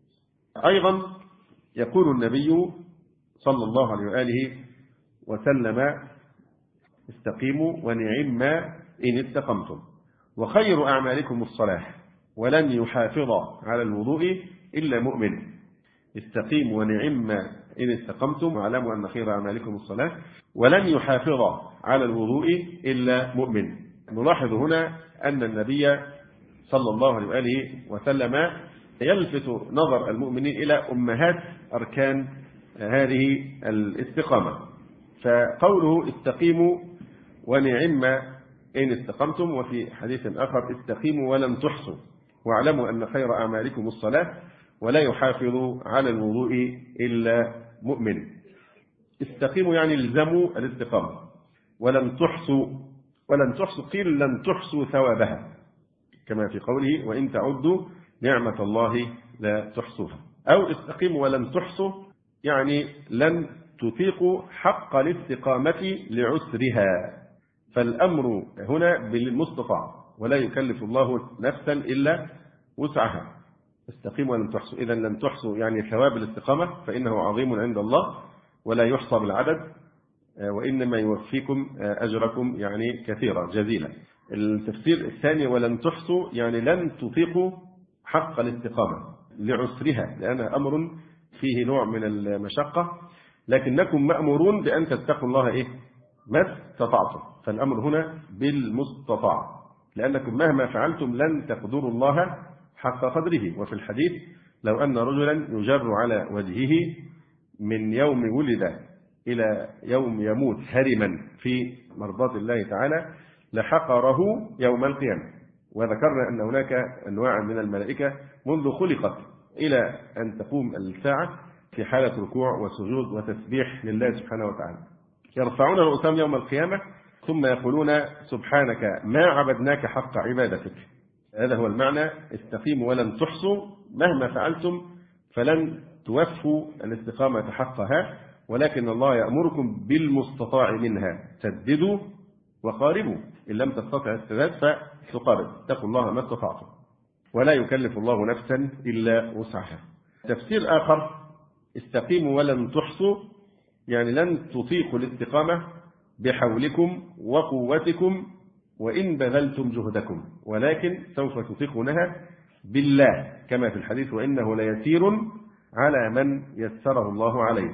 [SPEAKER 1] أيضا يقول النبي صلى الله عليه وآله وسلم استقيموا ونعم ما إن استقمتم وخير أعمالكم الصلاة ولن يحافظ على الوضوء إلا مؤمن استقيموا ونعم ما إن استقمتم واعلموا أن خير أعمالكم الصلاة ولن يحافظ على الوضوء إلا مؤمن. نلاحظ هنا أن النبي صلى الله عليه وآله وسلم يلفت نظر المؤمنين إلى أمهات أركان هذه الاستقامة فقوله استقيموا ونعم إن استقمتم وفي حديث آخر استقيموا ولن تحصوا واعلموا أن خير أعمالكم الصلاة ولا يحافظ على الوضوء إلا مؤمن. استقيموا يعني الزموا الاستقامة ولن تحصوا ولن تحصوا قيل لن تحصوا ثوابها كما في قوله وإن تعدوا نعمة الله لا تحصوها أو استقيموا ولن تحصوا يعني لن تطيقوا حق الاستقامة لعسرها فالأمر هنا بالمستطاع ولا يكلف الله نفسا إلا وسعها. استقيموا ولن تحصوا إذا لن تحصوا يعني ثواب الاستقامة فإنه عظيم عند الله ولا يحصى بالعدد وإنما يوفيكم أجركم يعني كثيرا جزيلا. التفسير الثاني ولن تحصوا يعني لن تطيقوا حق الاستقامة لعسرها لأنها أمر فيه نوع من المشقة لكنكم مأمورون بأن تتقوا الله إيه ما استطعتم فالأمر هنا بالمستطاع لأنكم مهما فعلتم لن تقدروا الله حق قدره. وفي الحديث لو أن رجلا يجر على وجهه من يوم ولد إلى يوم يموت هرما في مرضاة الله تعالى لحقره يوم القيامة. وذكرنا أن هناك أنواع من الملائكة منذ خلقت إلى أن تقوم الساعة في حالة ركوع وسجود وتسبيح لله سبحانه وتعالى يرفعون رؤوسهم يوم القيامة ثم يقولون سبحانك ما عبدناك حق عبادتك. هذا هو المعنى استقيموا ولن تحصوا مهما فعلتم فلن توفوا الاستقامة حقها ولكن الله يأمركم بالمستطاع منها سددوا وقاربوا إن لم تستطع السداد فتقارب اتقوا الله ما استطعتم ولا يكلف الله نفسا إلا وسعها. تفسير آخر استقيموا ولن تحصوا يعني لن تطيقوا الاستقامة بحولكم وقوتكم وإن بذلتم جهدكم ولكن سوف تطيقونها بالله كما في الحديث وإنه ليسير على من يسره الله عليه.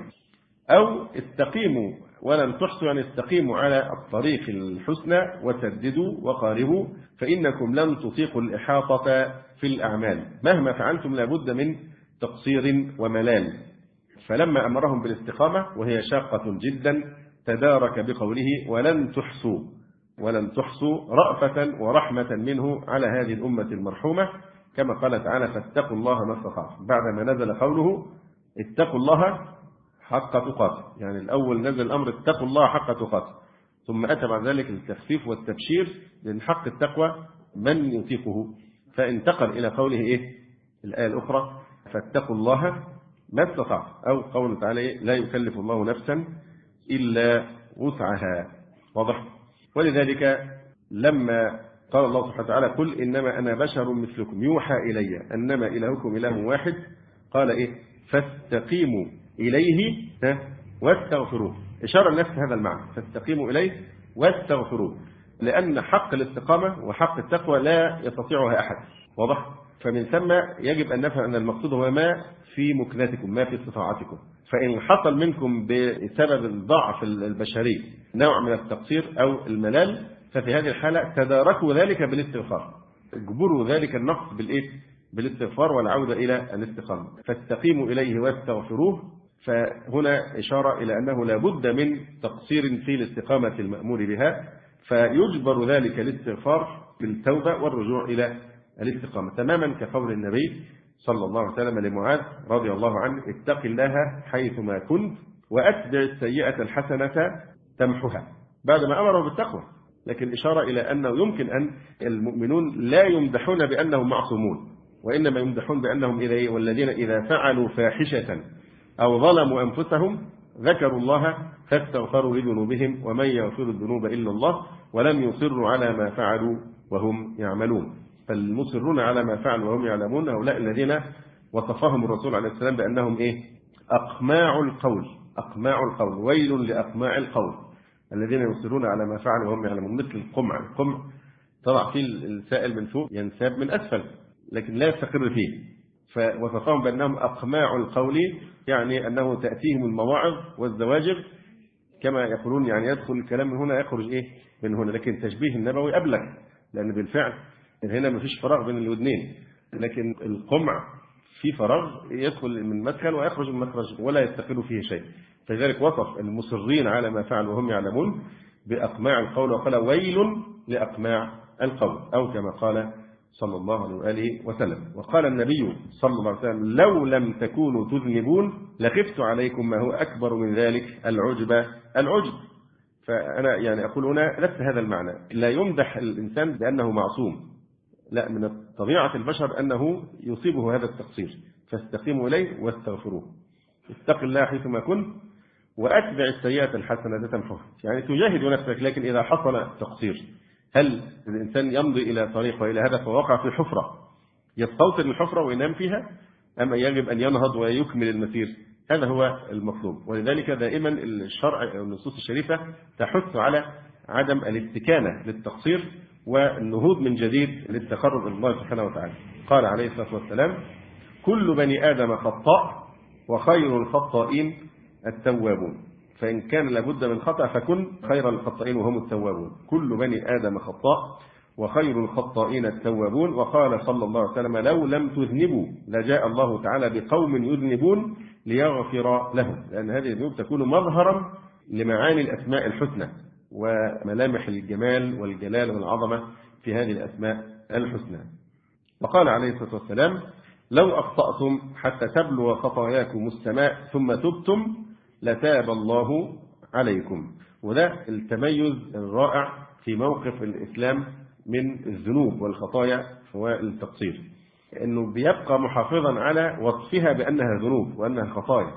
[SPEAKER 1] أو استقيموا ولن تحصوا يعني استقيموا على الطريق الحسنى وسددوا وقاربوا فإنكم لن تطيقوا الإحاطة في الأعمال مهما فعلتم لابد من تقصير وملال. فلما أمرهم بالاستقامة وهي شاقة جدا تدارك بقوله ولن تحصوا ولن تحصوا رأفة ورحمة منه على هذه الأمة المرحومة كما قال تعالى فاتقوا الله ما استطعتم بعدما نزل قوله اتقوا الله حق تقاته يعني الأول نزل الأمر اتقوا الله حق تقاته ثم أتى بعد ذلك التخفيف والتبشير لأن حق التقوى من يطيقه فانتقل إلى قوله إيه الآية الأخرى فاتقوا الله ما استطعتم أو قوله تعالى لا يكلف الله نفسا إلا وسعها واضح. ولذلك لما قال الله سبحانه وتعالى قل إنما أنا بشر مثلكم يوحى إلي أنما إلهكم إله واحد قال إيه فاستقيموا إليه واستغفروه إشارة لنفس هذا المعنى فاستقيموا إليه واستغفروه لأن حق الاستقامة وحق التقوى لا يستطيعها أحد واضح. فمن ثم يجب أن نفهم أن المقصود هو ما في مكنتكم ما في استطاعتكم فإن حصل منكم بسبب الضعف البشري نوع من التقصير أو الملال ففي هذه الحالة تداركوا ذلك بالاستغفار، اجبروا ذلك النقص بالإيه؟ بالاستغفار والعودة إلى الاستقامة. فاستقيموا إليه واستغفروه. فهنا إشارة إلى أنه لا بد من تقصير في الاستقامة المأمور بها، فيجبر ذلك الاستغفار بالتوبة والرجوع إلى الاستقامة، تماما كقول النبي صلى الله عليه وسلم لمعاذ رضي الله عنه: اتق الله حيثما كنت وأتبع السيئة الحسنة تمحها، بعد ما أمره بالتقوى. لكن إشارة إلى أنه يمكن أن المؤمنون لا يمدحون بأنهم معصومون، وإنما يمدحون بأنهم إذا والذين إذا فعلوا فاحشة أو ظلموا أنفسهم ذكروا الله فاستغفروا لذنوبهم ومن يغفر الذنوب إلا الله ولم يصروا على ما فعلوا وهم يعملون. فالمصرون على ما فعلوا وهم يعلمون هؤلاء الذين وصفهم الرسول عليه السلام بأنهم إيه؟ أقماع القول. أقماع القول، ويل لأقماع القول الذين يصرون على ما فعلوا وهم يعلمون. مثل القمع، القمع طلع فيه السائل من فوق ينساب من أسفل لكن لا يستقر فيه، فوصفهم بأنهم أقماع القول، يعني أنه تأتيهم المواعظ والزواجر كما يقولون، يعني يدخل الكلام من هنا يخرج إيه من هنا. لكن تشبيه النبوي أبلغ، لأن بالفعل هنا ما فيش فراغ بين الودنين، لكن القمع في فراغ يدخل من مدخل ويخرج من مخرج ولا يستقر فيه شيء. فلذلك وصف المصرين على ما فعلوا وهم يعلمون بأقماع القول، وقال: ويل لأقماع القول، أو كما قال صلى الله عليه وآله وسلم. وقال النبي صلى الله عليه وسلم: لو لم تكونوا تذنبون لخفت عليكم ما هو أكبر من ذلك، العجب العجب. فأنا يعني أقول هنا نفس هذا المعنى، لا يمدح الإنسان بأنه معصوم، لا، من طبيعة البشر أنه يصيبه هذا التقصير، فاستقيموا إليه واستغفروه. اتق الله حيثما كنت وأتبع السيئة الحسنة تمحها، يعني تجاهد نفسك. لكن إذا حصل تقصير، هل الإنسان يمضي إلى طريق وإلى هدف ووقع في حفرة يستوطن الحفرة وينام فيها، أما يجب أن ينهض ويكمل المسير؟ هذا هو المطلوب. ولذلك دائما الشرع أو النصوص الشريفة تحث على عدم الاستكانة للتقصير والنهوض من جديد للتقرب إلى الله سبحانه وتعالى. قال عليه الصلاة والسلام: كل بني آدم خطاء وخير الخطائين التوابون، فإن كان لابد من خطأ فكن خير الخطائين وهم التوابون. كل بني آدم خطاء وخير الخطائين التوابون. وقال صلى الله عليه وسلم: لو لم تذنبوا لجاء الله تعالى بقوم يذنبون ليغفر لهم، لأن هذه الذنوب تكون مظهرا لمعاني الأسماء الحسنى وملامح الجمال والجلال والعظمة في هذه الأسماء الحسنى. وقال عليه الصلاة والسلام: لو أخطأتم حتى تبلغ خطاياكم السماء ثم تبتم لتاب الله عليكم. وده التميز الرائع في موقف الإسلام من الذنوب والخطايا والتقصير، أنه بيبقى محافظا على وصفها بأنها ذنوب وأنها خطايا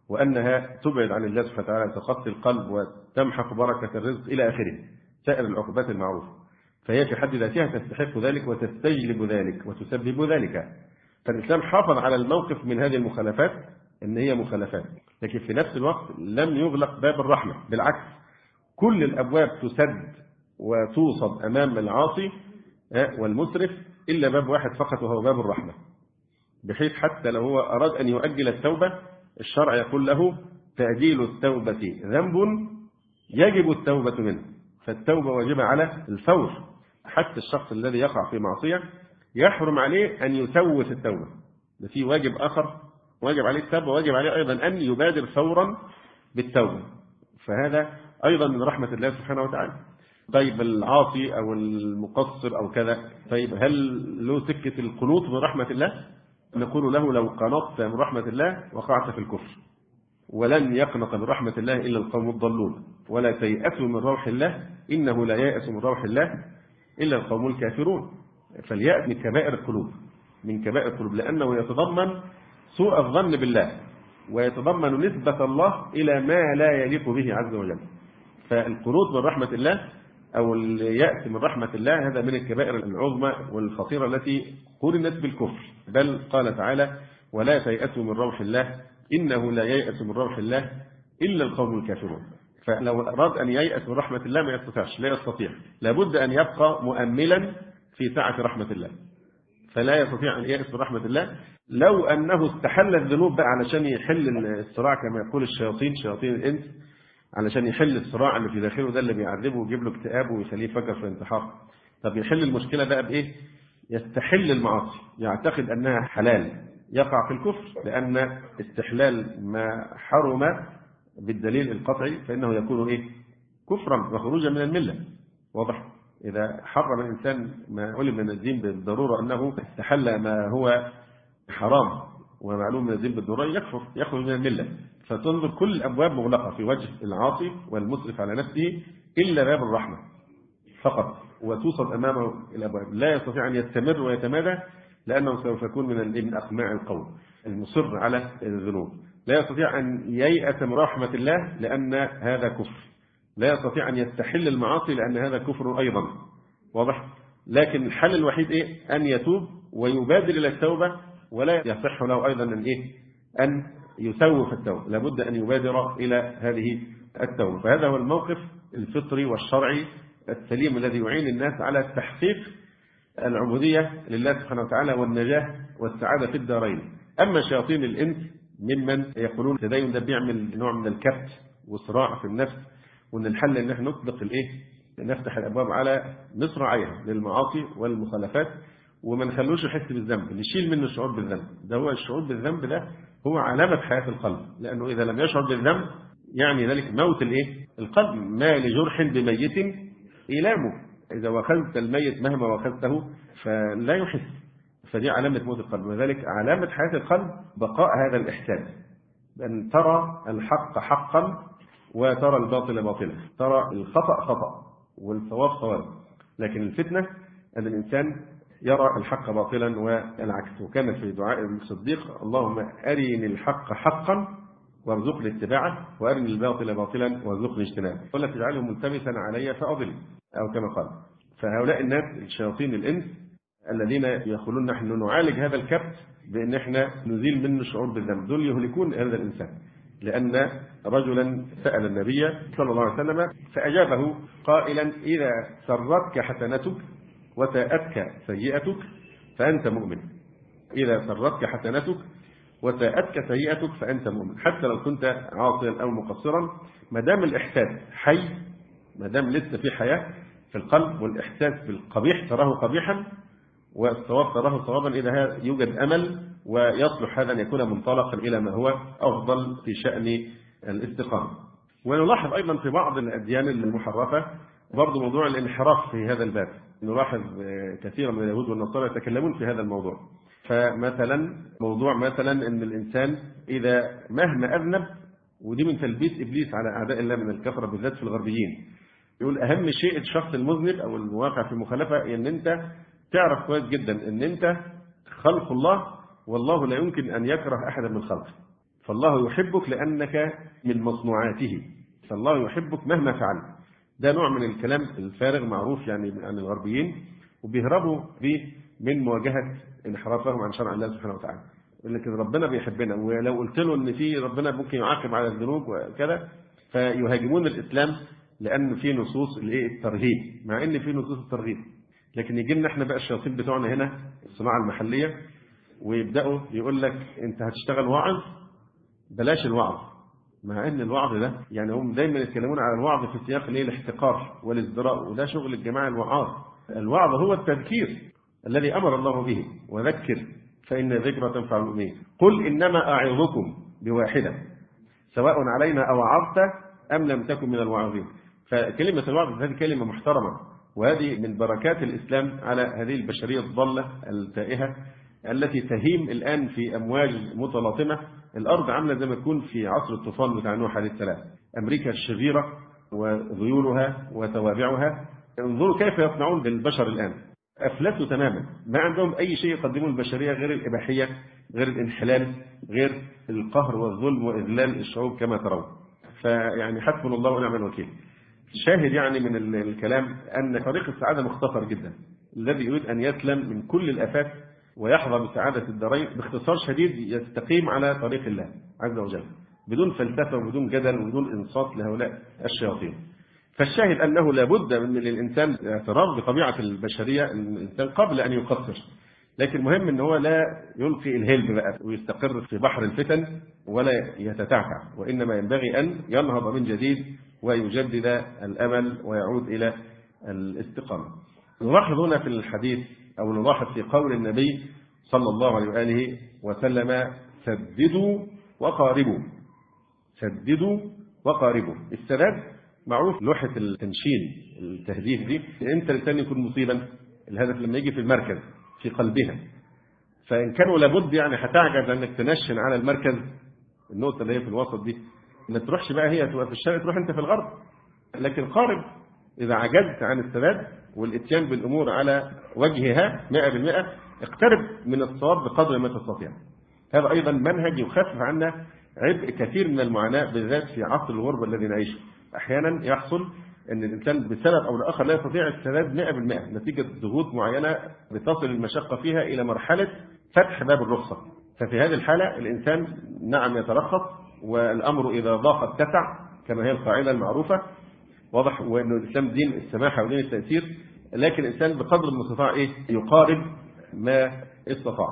[SPEAKER 1] وأنها تبعد عن الله سبحانه وتعالى، تقسي القلب وتمحق بركة الرزق إلى آخره، سائر العقوبات المعروفة. فهي في حد ذاتها تستحق ذلك وتستجلب ذلك وتسبب ذلك. فالإسلام حافظ على الموقف من هذه المخالفات أن هي مخالفات، لكن في نفس الوقت لم يغلق باب الرحمة، بالعكس كل الأبواب تسد وتوصد أمام العاصي والمسرف إلا باب واحد فقط، وهو باب الرحمة، بحيث حتى لو هو أراد أن يؤجل التوبة الشرع يقول له: تأجيل التوبة ذنب يجب التوبة منه. فالتوبة واجبة على الفور. حتى الشخص الذي يقع في معصية يحرم عليه أن يسوف التوبة، ده في واجب آخر واجب عليه التوبة، واجب عليه أيضا أن يبادر فورا بالتوبة. فهذا أيضا من رحمة الله سبحانه وتعالى. طيب العاصي أو المقصر أو كذا، طيب هل له سكة القنوط من رحمة الله؟ نقول له: لو قنطت من رحمة الله وقعت في الكفر، ولن يقنط من رحمة الله إلا القوم الضالون، ولا تيأسوا من روح الله إنه لا ييأس من روح الله إلا القوم الكافرون. فاليأس من كبائر القلوب، من كبائر القلوب، لأنه يتضمن سوء الظن بالله ويتضمن نسبة الله إلى ما لا يليق به عز وجل. فالقنوط من رحمة الله أو اليأس من رحمة الله هذا من الكبائر العظمى والخطيرة التي قرنت بالكفر. بل قال تعالى: ولا تيأسوا من روح الله إنه لا ييأس من روح الله إلا القوم الكافرون. فلو أراد أن ييأس من رحمة الله ما يستطيعش، لا يستطيع، لابد أن يبقى مؤملا في سعة رحمة الله، فلا يستطيع أن ييأس من رحمة الله. لو أنه استحل الذنوب بقى علشان يحل الصراع كما يقول الشياطين، شياطين الإنس، علشان يحل الصراع اللي في داخله ده اللي بيعذبه ويجيب له اكتئاب ويخليه يفكر في الانتحار. طب يحل المشكلة بقى بإيه؟ يستحل المعاصي، يعتقد أنها حلال، يقع في الكفر، لأن استحلال ما حرم بالدليل القطعي فإنه يكون إيه؟ كفرا وخروجا من الملة. واضح؟ إذا حرم الإنسان ما علم من الدين بالضرورة أنه استحل ما هو حرام ومعلوم من الدين بالضرورة يكفر، يخرج من الملة. فتنظر كل الأبواب مغلقة في وجه العاصي والمسرف على نفسه إلا باب الرحمة فقط، وتوصل أمامه الأبواب، لا يستطيع أن يستمر ويتمادى لأنه سوف يكون من من أقماع القوم المصر على الذنوب. لا يستطيع أن ييأس من رحمة الله لأن هذا كفر. لا يستطيع أن يستحل المعاصي لأن هذا كفر أيضا. واضح؟ لكن الحل الوحيد إيه؟ أن يتوب ويبادر إلى التوبة، ولا يصح له أيضا أن إيه؟ أن يسوف التوبة، لابد أن يبادر إلى هذه التوبة. فهذا هو الموقف الفطري والشرعي السليم الذي يعين الناس على تحقيق العبودية لله سبحانه وتعالى والنجاة والسعادة في الدارين. أما شياطين الإنس ممن يقولون التدين ده بيعمل نوع من الكبت وصراع في النفس، وأن الحل أن احنا نطلق الإيه؟ نفتح الأبواب على مصراعيها للمعاصي والمخالفات وما نخلوش يحس بالذنب، نشيل منه الشعور بالذنب. ده هو الشعور بالذنب ده هو علامة حياة القلب، لأنه إذا لم يشعر بالذنب يعني ذلك موت الإيه؟ القلب. ما لجرح بميت إيلامه، إذا وخذت الميت مهما وخذته فلا يحس، فدي علامة موت القلب. وذلك علامة حياة القلب بقاء هذا الإحساس بأن ترى الحق حقا وترى الباطل باطلا، ترى الخطأ خطأ والصواب صواب. لكن الفتنة أن الإنسان يرى الحق باطلا والعكس. وكان في دعاء الصديق: اللهم أرني الحق حقا وارزقني اتباعه، وأرني الباطل باطلا وارزقني اجتنابه، ولا تجعله ملتبسا علي فأضل، أو كما قال. فهؤلاء الناس الشياطين الإنس الذين يقولون نحن نعالج هذا الكبت بأن احنا نزيل منه الشعور بالذنب، دول يهلكون هذا الإنسان. لأن رجلا سأل النبي صلى الله عليه وسلم فأجابه قائلا: إذا سرتك حسنتك وساءتك سيئتك فأنت مؤمن. إذا سرتك حسنتك وساءتك سيئتك فأنت مؤمن. حتى لو كنت عاصيا أو مقصرا، ما دام الإحساس حي، ما دام لسه في حياة في القلب والإحساس بالقبيح تراه قبيحا والصواب تراه صوابا، إذا يوجد أمل ويصلح هذا أن يكون منطلقا إلى ما هو أفضل في شأن الاستقامة. ونلاحظ أيضا في بعض الأديان المحرفة برضو موضوع الانحراف في هذا الباب. نلاحظ كثيرا من اليهود والنصارى يتكلمون في هذا الموضوع. فمثلا موضوع مثلا أن الإنسان إذا مهما أذنب، ودي من تلبيس إبليس على أعداء الله من الكفرة بالذات في الغربيين، يقول أهم شيء الشخص المذنب أو المواقع في مخالفة أن أنت تعرف كويس جدا أن أنت خلق الله، والله لا يمكن أن يكره أحدا من خلقه، فالله يحبك لأنك من مصنوعاته، فالله يحبك مهما فعلت. ده نوع من الكلام الفارغ معروف يعني عن الغربيين، وبيهربوا به من مواجهة انحرافهم عن شرع الله سبحانه وتعالى. لكن ربنا بيحبنا، ولو قلت له ان في ربنا ممكن يعاقب على الذنوب وكذا فيهاجمون الإسلام لأن في نصوص الترهيب، مع ان في نصوص الترغيب. لكن يجي لنا احنا بقى الشياطين بتوعنا هنا الصناعة المحلية ويبدأوا يقول لك انت هتشتغل واعظ بلاش الوعظ، مع ان الوعظ ده يعني هم دايما يتكلمون على الوعظ في سياق الايه الاحتقار والازدراء، وده شغل الجماعه الوعاظ. الوعظ هو التذكير الذي امر الله به: وذكر فان الذكرى تنفع المؤمنين. قل انما اعظكم بواحده سواء علينا اوعظت ام لم تكن من الواعظين. فكلمه الوعظ هذه كلمه محترمه، وهذه من بركات الاسلام على هذه البشريه الضاله التائهه التي تهيم الآن في أمواج متلاطمة. الأرض عاملة زي ما تكون في عصر الطوفان بتاع نوح عليه السلام. أمريكا الشريرة وذيولها وتوابعها، انظروا كيف يصنعون بالبشر الآن. أفلسوا تماما، ما عندهم أي شيء يقدمون البشرية غير الإباحية، غير الانحلال، غير القهر والظلم وإذلال الشعوب كما ترون. فيعني حسبنا الله ونعم الوكيل. شاهد يعني من الكلام أن طريق السعادة مختصر جدا. الذي يريد أن يسلم من كل الآفات ويحظى بسعادة الدارين باختصار شديد يستقيم على طريق الله عز وجل بدون فلسفة وبدون جدل وبدون إنصات لهؤلاء الشياطين. فالشاهد أنه لابد من الإنسان اعتراف بطبيعة البشرية، الإنسان قبل أن يقصر، لكن مهم أنه لا يلقي الهلب بقى ويستقر في بحر الفتن ولا يتتعتع، وإنما ينبغي أن ينهض من جديد ويجدد الأمل ويعود إلى الاستقامة. نلاحظ هنا في الحديث أو نلاحظ في قول النبي صلى الله عليه وآله وسلم سددوا وقاربوا. سددوا وقاربوا. السداد معروف لوحة التنشين التهديف دي، أنت الإنسان يكون مصيبا، الهدف لما يجي في المركز في قلبها، فإن كانوا لابد يعني هتعجز أنك تنشن على المركز، النقطة اللي هي في الوسط دي، ما تروحش بقى هي تبقى في الشرق، تروح أنت في الغرب، لكن قارب. إذا عجزت عن السداد والإتيان بالأمور على وجهها مئة بالمئة، اقترب من الصواب بقدر ما تستطيع. هذا أيضا منهج يخفف عنا عبء كثير من المعاناة، بالذات في عصر الغربة الذي نعيشه. أحيانا يحصل أن الإنسان بسبب أو لآخر لا يستطيع السداد مئة بالمئة نتيجة ضغوط معينة بتصل المشقة فيها إلى مرحلة فتح باب الرخصة. ففي هذه الحالة الإنسان نعم يترخص، والأمر إذا ضاق اتسع كما هي القاعدة المعروفة، واضح، وأن الإسلام دين السماحة ودين التأثير، لكن الإنسان بقدر المستطاع إيه يقارب ما استطاع.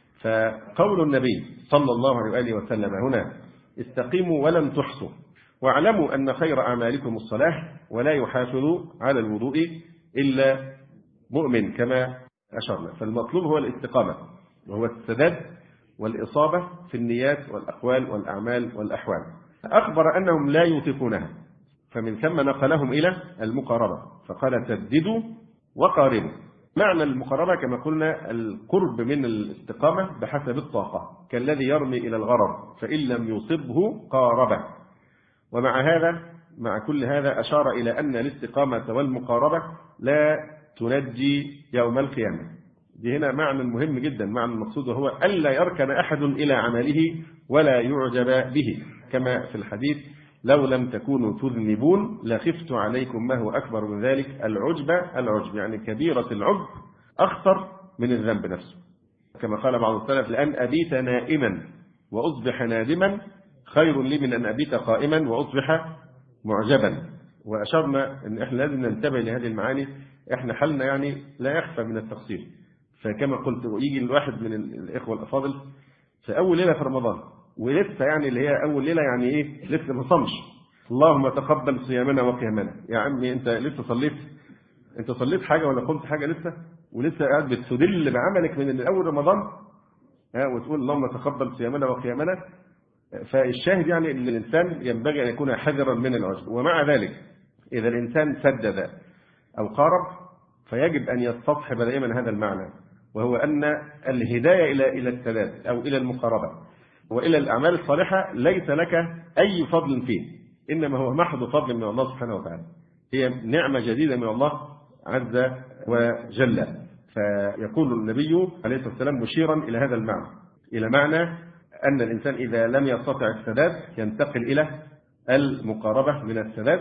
[SPEAKER 1] فقول النبي صلى الله عليه وآله وسلم هنا استقيموا ولم تحصوا واعلموا أن خير أعمالكم الصلاة ولا يحافظ على الوضوء إلا مؤمن كما أشرنا. فالمطلوب هو الاستقامة، وهو السداد والإصابة في النيات والأقوال والأعمال والأحوال. أخبر أنهم لا يطيقونها، فمن ثم نقلهم إلى المقاربة، فقال سددوا وقاربوا. معنى المقاربة كما قلنا القرب من الاستقامة بحسب الطاقة، كالذي يرمي إلى الغرض فإن لم يصبه قاربه. ومع هذا مع كل هذا أشار إلى أن الاستقامة والمقاربة لا تنجي يوم القيامة. دي هنا معنى مهم جدا، معنى المقصود هو ألا يركن أحد إلى عمله ولا يعجب به، كما في الحديث لو لم تكونوا تذنبون لخفت عليكم ما هو أكبر من ذلك العجب. العجب يعني كبيرة العجب أخطر من الذنب نفسه، كما قال بعض السلف لأن أبيت نائما وأصبح نادما خير لي من أن أبيت قائما وأصبح معجبا. وأشرنا أن إحنا لازم ننتبه لهذه المعاني، إحنا حلنا يعني لا يخفى من التقصير. فكما قلت يجي الواحد من الإخوة الأفاضل في أول ليلة في رمضان، ولسه يعني اللي هي أول ليلة يعني إيه لسه ما صمش، اللهم تقبل صيامنا وقيامنا. يا عمي أنت لسه صليت؟ أنت صليت حاجة ولا قمت حاجة لسه؟ ولسه قاعد بتدل بعملك من أول رمضان ها وتقول اللهم تقبل صيامنا وقيامنا. فالشاهد يعني أن الإنسان ينبغي أن يكون حذرا من العجب. ومع ذلك إذا الإنسان سدد أو قارب فيجب أن يستصحب دائما هذا المعنى، وهو أن الهداية إلى إلى السداد أو إلى المقاربة وإلى الأعمال الصالحة ليس لك أي فضل فيه، إنما هو محض فضل من الله سبحانه وتعالى، هي نعمة جديدة من الله عز وجل. فيقول النبي عليه الصلاة والسلام مشيرا إلى هذا المعنى، إلى معنى أن الإنسان إذا لم يستطع السداد ينتقل إلى المقاربة من السداد.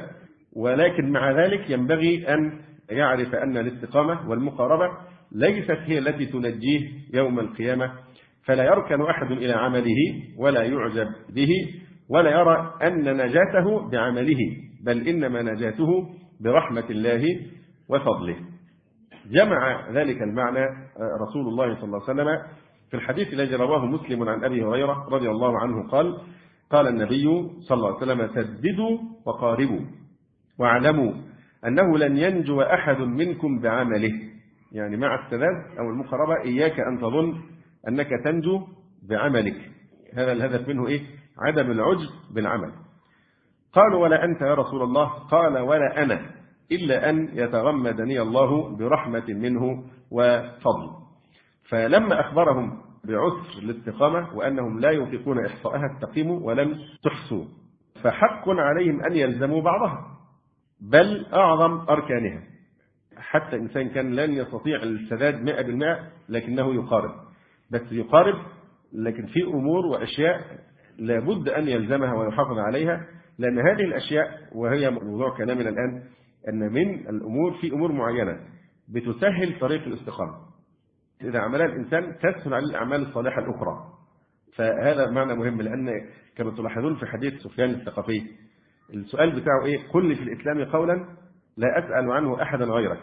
[SPEAKER 1] ولكن مع ذلك ينبغي أن يعرف أن الاستقامة والمقاربة ليست هي التي تنجيه يوم القيامة، فلا يركن أحد إلى عمله ولا يعجب به ولا يرى أن نجاته بعمله، بل إنما نجاته برحمة الله وفضله. جمع ذلك المعنى رسول الله صلى الله عليه وسلم في الحديث الذي رواه مسلم عن أبي هريرة رضي الله عنه قال قال النبي صلى الله عليه وسلم سددوا وقاربوا واعلموا أنه لن ينجو أحد منكم بعمله. يعني مع السداد أو المقاربة إياك أن تظن أنك تنجو بعملك، هذا الهدف منه إيه؟ عدم العجب بالعمل. قالوا ولا أنت يا رسول الله؟ قال ولا أنا، إلا أن يتغمدني الله برحمة منه وفضل. فلما أخبرهم بعسر الاستقامة وأنهم لا يطيقون إحصائها استقيموا ولم تحصوا، فحق عليهم أن يلزموا بعضها بل أعظم أركانها. حتى إنسان كان لن يستطيع السداد مئة بالمئة لكنه يقارب، بس يقارب لكن في أمور وأشياء لابد أن يلزمها ويحافظ عليها، لأن هذه الأشياء وهي موضوع كلامنا الآن أن من الأمور في أمور معينة بتسهل طريق الاستقامة، إذا عملها الإنسان تسهل على الأعمال الصالحة الأخرى. فهذا معنى مهم، لأن كما تلاحظون في حديث سفيان الثقفي السؤال بتاعه إيه؟ قل في الإسلام قولا لا أسأل عنه أحدا غيرك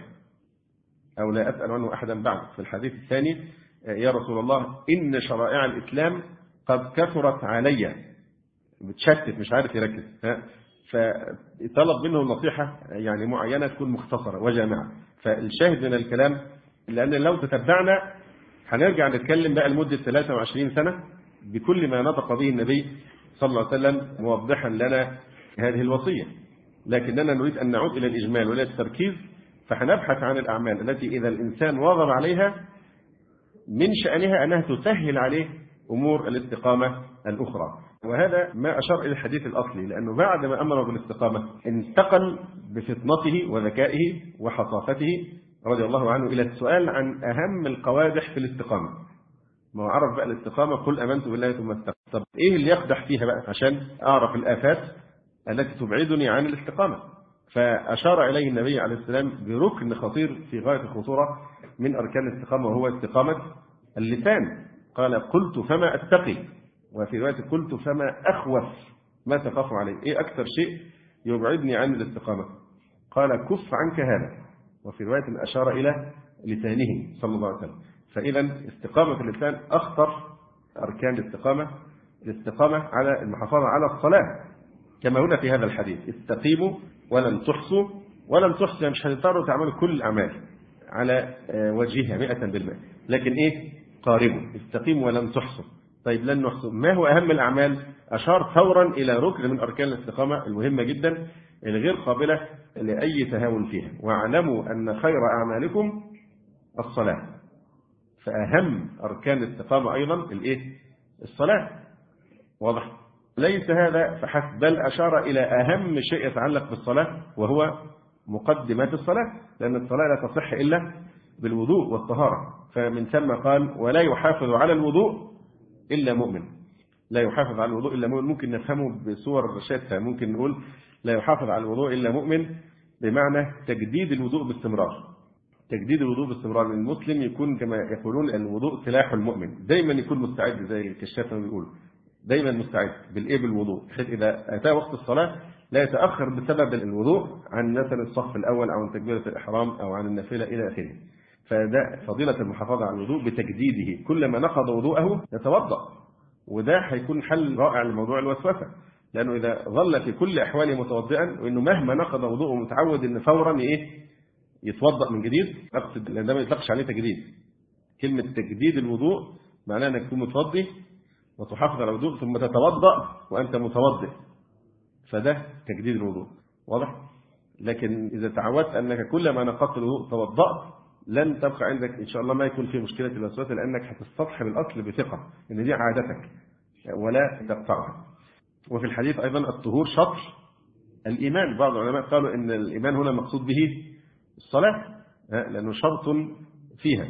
[SPEAKER 1] أو لا أسأل عنه أحدا بعد. في الحديث الثاني يا رسول الله إن شرائع الإسلام قد كثرت علي، بتشتت مش عارف يركز. فطلب منه نصيحة يعني معينة تكون مختصرة وجامعة. فالشاهد من الكلام، لأن لو تتبعنا هنرجع نتكلم بقى لمدة ثلاثة وعشرين سنة بكل ما نطق به النبي صلى الله عليه وسلم موضحا لنا هذه الوصية، لكننا نريد أن نعود إلى الإجمال وإلى التركيز. فهنبحث عن الأعمال التي إذا الإنسان واظب عليها من شأنها أنها تسهل عليه أمور الاستقامة الأخرى. وهذا ما أشار إلى الحديث الأصلي، لأنه بعد ما أمر بالاستقامة انتقل بفطنته وذكائه وحصافته رضي الله عنه إلى السؤال عن أهم القوادح في الاستقامة. ما هو عرف بقى الاستقامة، قل آمنت بالله ثم استقم. طب إيه اللي يقدح فيها بقى عشان أعرف الآفات التي تبعدني عن الاستقامة؟ فأشار إليه النبي عليه السلام بركن خطير في غاية الخطورة من أركان الاستقامة، وهو استقامة اللسان. قال قلت فما أتقي، وفي رواية قلت فما أخوف ما تخاف عليه. إيه أكثر شيء يبعدني عن الاستقامة؟ قال كف عنك هذا، وفي رواية أشار إلى لسانه صلى الله عليه وسلم. فإذا استقامة اللسان أخطر أركان الاستقامة. الاستقامة على المحافظة على الصلاة، كما هنا في هذا الحديث استقيموا ولن تحصوا. ولن تحصوا مش هتضطروا تعملوا كل الأعمال على وجهها مئة بالمئة، لكن إيه؟ قاربوا. استقيموا ولن تحصوا. طيب لن نحصوا، ما هو أهم الأعمال؟ أشار فورا إلى ركن من أركان الاستقامة المهمة جدا الغير قابلة لأي تهاون فيها. واعلموا أن خير أعمالكم الصلاة. فأهم أركان الاستقامة أيضا الإيه؟ الصلاة. واضح؟ ليس هذا فحسب، بل أشار إلى أهم شيء يتعلق بالصلاة، وهو مقدمات الصلاة، لأن الصلاة لا تصح إلا بالوضوء والطهارة. فمن ثم قال ولا يحافظ على الوضوء إلا مؤمن. لا يحافظ على الوضوء إلا مؤمن ممكن نفهمه بصور شتى. ممكن نقول لا يحافظ على الوضوء إلا مؤمن بمعنى تجديد الوضوء باستمرار. تجديد الوضوء باستمرار. المسلم يكون كما يقولون الوضوء سلاح المؤمن، دايما يكون مستعد زي الكشاف ما بيقول، دايما مستعد بالإيه؟ بالوضوء، بحيث إذا أتى وقت الصلاة لا يتأخر بسبب الوضوء عن مثلا الصف الأول أو عن تكبيرة الإحرام أو عن النافلة إلى آخره. فده فضيلة المحافظة على الوضوء بتجديده. كلما نقض وضوءه يتوضأ، وده هيكون حل رائع لموضوع الوسوسة، لأنه إذا ظل في كل أحواله متوضئا، وإنه مهما نقض وضوءه متعود إن فورا إيه؟ يتوضأ من جديد. أقصد لأن ده ما يطلقش عليه تجديد. كلمة تجديد الوضوء معناه أنك تكون متوضئ وتحافظ على الوضوء ثم تتوضأ وأنت متوضئ، فده تجديد الوضوء. واضح؟ لكن إذا تعودت أنك كلما نقضت الوضوء توضأت، لن تبقى عندك إن شاء الله ما يكون في مشكلة الوسوسة، لأنك هتستصحب الأصل بثقة إن دي عادتك ولا تقطعها. وفي الحديث أيضا الطهور شطر الإيمان. بعض العلماء قالوا إن الإيمان هنا مقصود به الصلاة، لأنه شرط فيها.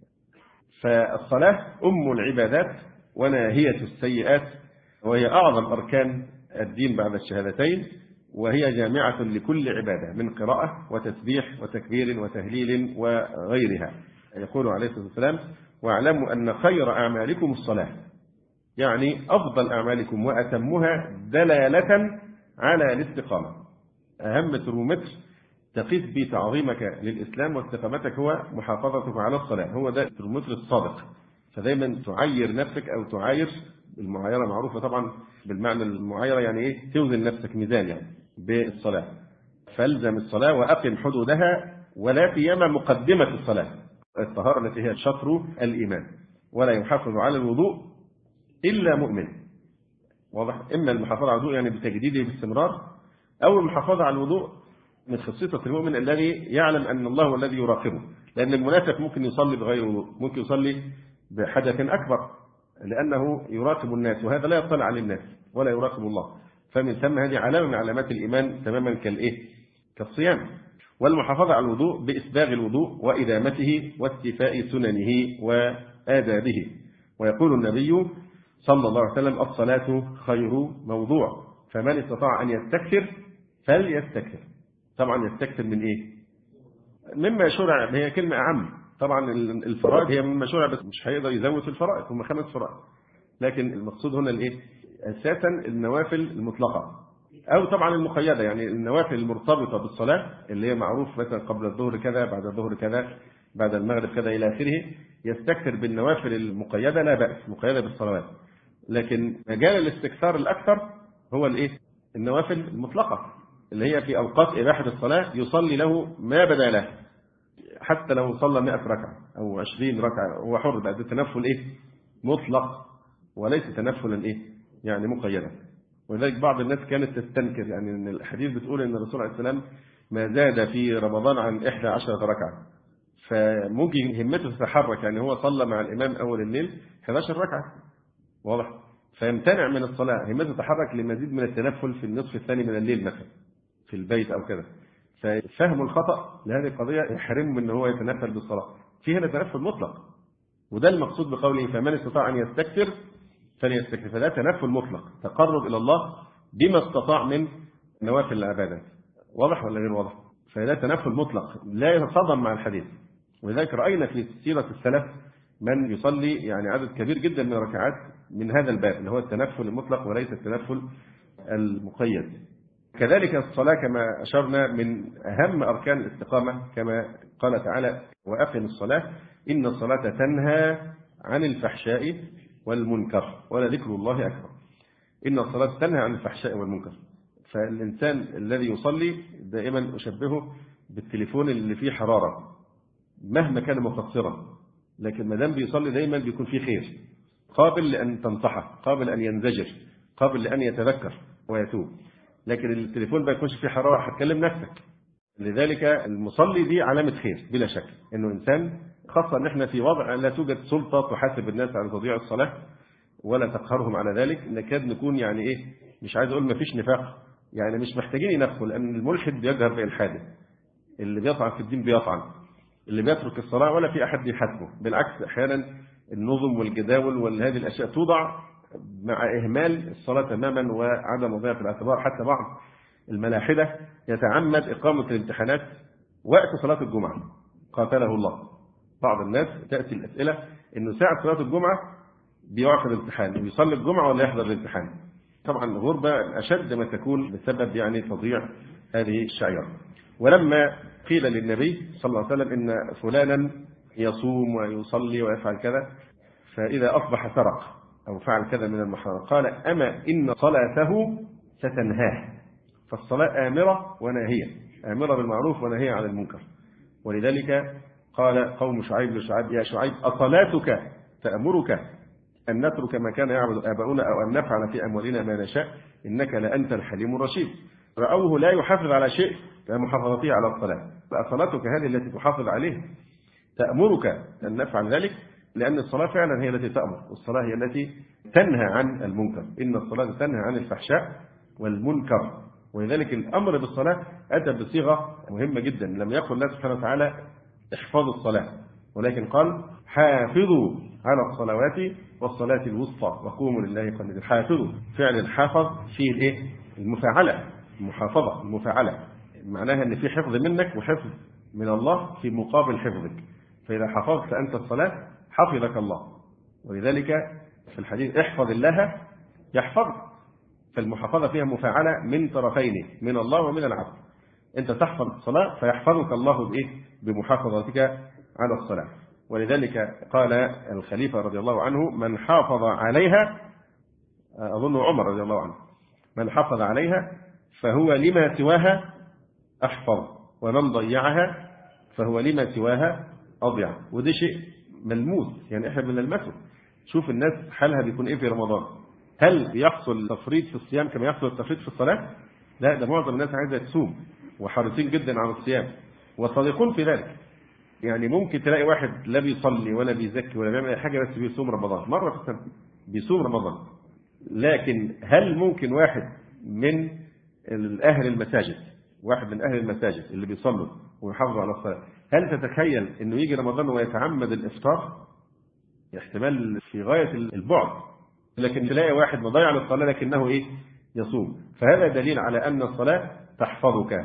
[SPEAKER 1] فالصلاة أم العبادات وناهية السيئات، وهي أعظم أركان الدين بعد الشهادتين، وهي جامعة لكل عبادة من قراءة وتسبيح وتكبير وتهليل وغيرها. يقول عليه الصلاة والسلام واعلموا أن خير أعمالكم الصلاة، يعني أفضل أعمالكم وأتمها دلالة على الاستقامة. أهم ترمومتر تقيس به تعظيمك للإسلام واستقامتك هو محافظتك على الصلاة. هو ده الترمومتر الصادق. فدايما تعاير نفسك أو تعاير، المعايرة معروفة طبعا بالمعنى المعايرة يعني إيه؟ توزن نفسك ميزان يعني بالصلاة. فالزم الصلاة وأقم حدودها، ولا سيما مقدمة الصلاة الطهارة التي هي شطر الإيمان. ولا يحافظ على الوضوء إلا مؤمن. واضح؟ إما المحافظة على الوضوء يعني بتجديده باستمرار، أو المحافظة على الوضوء من خصيصة المؤمن الذي يعلم أن الله هو الذي يراقبه. لأن المنافق ممكن يصلي بغير وضوء، ممكن يصلي بحدث أكبر لأنه يراقب الناس، وهذا لا يطلع على الناس ولا يراقب الله. فمن ثم هذه علامة من علامات الإيمان تماما كالإيه؟ كالصيام. والمحافظة على الوضوء بإسباغ الوضوء وإدامته واستيفاء سننه وآدابه. ويقول النبي صلى الله عليه وسلم الصلاة خير موضوع، فمن استطاع أن يستكثر فليستكثر. طبعا يستكثر من إيه؟ مما شرع، هي كلمة أعم. طبعا الفرائض هي مما شرع، بس مش هيقدر يزود في الفرائض، هم خمس فرائض. لكن المقصود هنا الإيه؟ أساسا النوافل المطلقة، أو طبعا المقيدة، يعني النوافل المرتبطة بالصلاة اللي هي معروف مثلا قبل الظهر كذا، بعد الظهر كذا، بعد المغرب كذا إلى آخره. يستكثر بالنوافل المقيدة لا بأس، مقيدة بالصلوات. لكن مجال الاستكثار الأكثر هو الإيه؟ النوافل المطلقة اللي هي في أوقات إباحة الصلاة يصلي له ما بدا له، حتى لو صلى مئة ركعة أو عشرين ركعة هو حر بقى، ده تنفل إيه مطلق وليس تنفلا إيه يعني مقيدا. ولذلك بعض الناس كانت تستنكر يعني أن الحديث بتقول أن الرسول عليه السلام ما زاد في رمضان عن إحدى عشرة ركعة، فممكن همته تتحرك، يعني هو صلى مع الإمام أول الليل إحدى عشرة ركعة واضح، فيمتنع من الصلاة، همته تتحرك لمزيد من التنفل في النصف الثاني من الليل مثلا في البيت أو كذا، ففهم الخطأ لهذه القضية يحرمه من هو يتنفل بالصلاة. في هنا تنفل مطلق، وده المقصود بقوله فمن استطاع أن يستكثر فليستكثر، فده تنفل مطلق تقرب إلى الله بما استطاع من نوافل العبادة. واضح ولا غير واضح؟ فده تنفل مطلق لا يتصادم مع الحديث. ولذلك رأينا في سيرة السلف من يصلي يعني عدد كبير جدا من الركعات من هذا الباب اللي هو التنفل المطلق وليس التنفل المقيد. كذلك الصلاة كما أشرنا من أهم أركان الاستقامة، كما قال تعالى وأقم الصلاة إن الصلاة تنهى عن الفحشاء والمنكر ولذكر الله أكبر. إن الصلاة تنهى عن الفحشاء والمنكر. فالإنسان الذي يصلي دائما أشبهه بالتليفون اللي فيه حرارة مهما كان مقصرا، لكن ما دام بيصلي دائما بيكون فيه خير، قابل لأن تنصحه، قابل أن ينزجر، قابل لأن يتذكر ويتوب. لكن التليفون ما يكونش فيه حرارة هتكلم نفسك. لذلك المصلي دي علامة خير بلا شك، إنه إنسان خاصة إن إحنا في وضع لا توجد سلطة تحاسب الناس على تضييع الصلاة ولا تقهرهم على ذلك، نكاد نكون يعني إيه مش عايز أقول ما فيش نفاق، يعني مش محتاجين ينفقوا، لأن الملحد بيجهر بإلحاده، اللي بيطعن في الدين بيطعن، اللي بيترك الصلاة ولا في أحد يحاسبه. بالعكس أحيانا النظم والجداول وهذه الأشياء توضع مع إهمال الصلاة تماما وعدم وضعها في الاعتبار. حتى بعض الملاحدة يتعمد إقامة الامتحانات وقت صلاة الجمعة قاتله الله. بعض الناس تأتي الأسئلة إنه ساعة صلاة الجمعة بيعقد الامتحان، يصلي الجمعة ولا يحضر الامتحان. طبعا غربة أشد ما تكون بسبب يعني تضييع هذه الشعيرة. ولما قيل للنبي صلى الله عليه وسلم إن فلانا يصوم ويصلي ويفعل كذا، فإذا أصبح سرق أو فعل كذا من المحرمات قال أما إن صلاته ستنهاه. فالصلاة آمرة وناهية، آمرة بالمعروف وناهية عن المنكر. ولذلك قال قوم شعيب لشعيب يا شعيب أصلاتك تأمرك أن نترك ما كان يعبد آباؤنا أو أن نفعل في أموالنا ما نشاء إنك لأنت الحليم الرشيد. رأوه لا يحافظ على شيء كمحافظته على الصلاة، فأصلاتك هذه التي تحافظ عليه تأمرك أن نفعل ذلك، لأن الصلاة فعلا هي التي تأمر، والصلاة هي التي تنهى عن المنكر. إن الصلاة تنهى عن الفحشاء والمنكر. ولذلك الأمر بالصلاة أتى بصيغة مهمة جدا، لم يقل الله سبحانه وتعالى احفظوا الصلاة، ولكن قال حافظوا على الصلوات والصلاة الوسطى وقوموا لله قانتين. حافظوا فعل الحافظ فيه الايه المفاعلة، المحافظة المفاعلة، معناها ان في حفظ منك وحفظ من الله في مقابل حفظك. فإذا حفظت أنت الصلاة حفظك الله. ولذلك في الحديث احفظ الله يحفظك، فالمحافظة فيها مفاعلة من طرفين، من الله ومن العبد. أنت تحفظ الصلاة فيحفظك الله بإيه؟ بمحافظتك على الصلاة. ولذلك قال الخليفة رضي الله عنه من حافظ عليها، أظن عمر رضي الله عنه، من حافظ عليها فهو لما سواها أحفظ، ومن ضيعها فهو لما سواها أضيع. وده شيء ملموس، يعني إحنا بنلمسه. شوف الناس حالها بيكون إيه في رمضان، هل يحصل تفريط في الصيام كما يحصل التفريط في الصلاة؟ لا، ده معظم الناس عايزة تصوم وحريصين جدا على الصيام وصادقون في ذلك. يعني ممكن تلاقي واحد لا بيصلي ولا بيزكي ولا بيعمل أي حاجة بس بيصوم رمضان مرة في السنة، بيصوم رمضان. لكن هل ممكن واحد من أهل المساجد، واحد من أهل المساجد اللي بيصلوا ويحافظوا على الصلاة، هل تتخيل إنه يجي رمضان ويتعمد الإفطار؟ احتمال في غاية البعد. لكن تلاقي واحد مضيع للصلاة لكنه إيه يصوم. فهذا دليل على أن الصلاة تحفظك،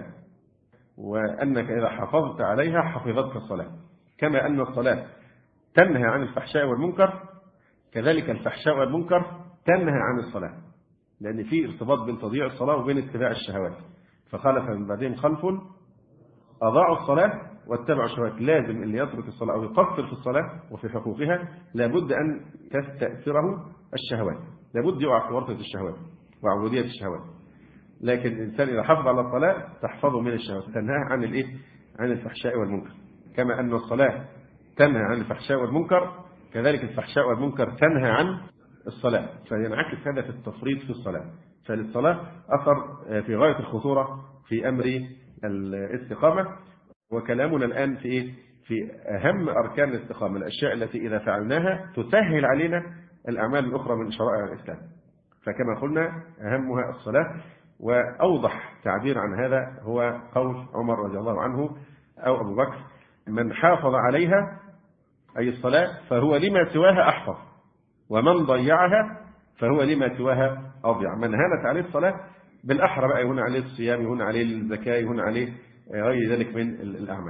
[SPEAKER 1] وأنك إذا حافظت عليها حفظتك الصلاة. كما أن الصلاة تنهى عن الفحشاء والمنكر، كذلك الفحشاء والمنكر تنهى عن الصلاة، لأن في ارتباط بين تضييع الصلاة وبين اتباع الشهوات. فخلف من بعدهم خلف أضاعوا الصلاة واتبعوا الشهوات. لازم اللي يترك الصلاة أو يقصر في الصلاة وفي حقوقها لابد أن تستأثره الشهوات، لابد يقع في ورطة الشهوات وعبودية الشهوات. لكن الإنسان إذا حافظ على الصلاة تحفظه من الشهوات، تنهاه عن الإيه؟ عن الفحشاء والمنكر. كما أن الصلاة تنهى عن الفحشاء والمنكر، كذلك الفحشاء والمنكر تنهى عن الصلاة، فينعكس هذا في التفريط في الصلاة. فللصلاة أثر في غاية الخطورة في أمر الاستقامة. وكلامنا الآن في إيه؟ في أهم أركان الاستقامة، الأشياء التي إذا فعلناها تسهل علينا الأعمال الأخرى من شرائع الإسلام. فكما قلنا أهمها الصلاة، وأوضح تعبير عن هذا هو قول عمر رضي الله عنه أو أبو بكر: من حافظ عليها أي الصلاة فهو لما سواها أحفظ، ومن ضيعها فهو لما سواها أضيع. من هانت عليه الصلاة بالأحرى بقى يهون عليه الصيام، يهون عليه الزكاة، يهون عليه غير ذلك من الأعمال.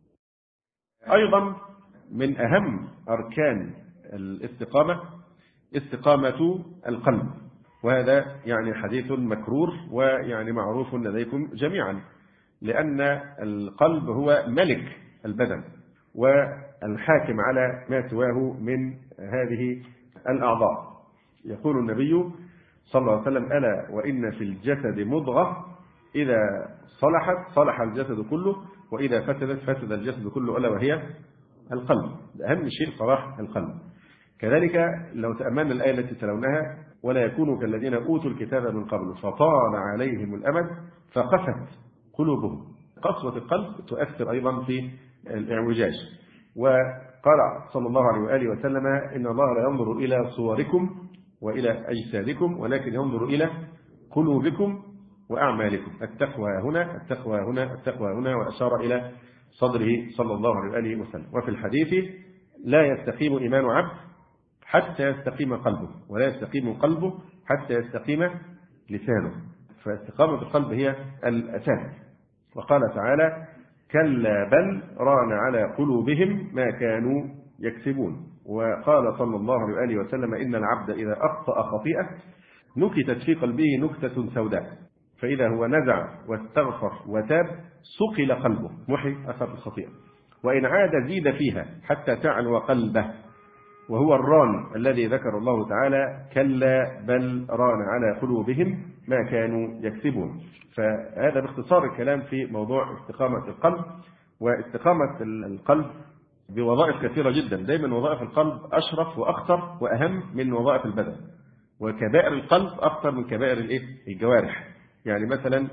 [SPEAKER 1] أيضا من أهم أركان الاستقامة استقامة القلب، وهذا يعني حديث مكرور ويعني معروف لديكم جميعا، لأن القلب هو ملك البدن والحاكم على ما سواه من هذه الأعضاء. يقول النبي صلى الله عليه وسلم: ألا وإن في الجسد مضغة إذا صلحت صلح الجسد كله، وإذا فسدت فسد الجسد كله، ألا وهي القلب. أهم شيء صلاح القلب. كذلك لو تأملنا الآية التي تلوناها: ولا يكونوا كالذين أوتوا الكتاب من قبل فطال عليهم الأمد فقست قلوبهم. قسوة القلب تؤثر أيضا في الإعوجاج. وقال صلى الله عليه وآله وسلم: إن الله لا ينظر إلى صوركم وإلى أجسادكم ولكن ينظر إلى قلوبكم وأعمالكم. التقوى هنا التقوى هنا التقوى هنا، وأشار إلى صدره صلى الله عليه وآله وسلم. وفي الحديث: لا يستقيم إيمان عبد حتى يستقيم قلبه، ولا يستقيم قلبه حتى يستقيم لسانه. فاستقامة القلب هي الأساس. وقال تعالى: كلا بل ران على قلوبهم ما كانوا يكسبون. وقال صلى الله عليه وآله وسلم: إن العبد إذا أخطأ خطيئة نكتت في قلبه نكتة سوداء، فإذا هو نزع واستغفر وتاب صقل قلبه، محي أثر الخطيئة، وإن عاد زيد فيها حتى تعلو قلبه، وهو الران الذي ذكر الله تعالى: كلا بل ران على قلوبهم ما كانوا يكسبون. فهذا باختصار الكلام في موضوع استقامة القلب. واستقامة القلب بوظائف كثيرة جدا. دايما وظائف القلب أشرف وأخطر وأهم من وظائف البدن، وكبائر القلب أكثر من كبائر الجوارح. يعني مثلا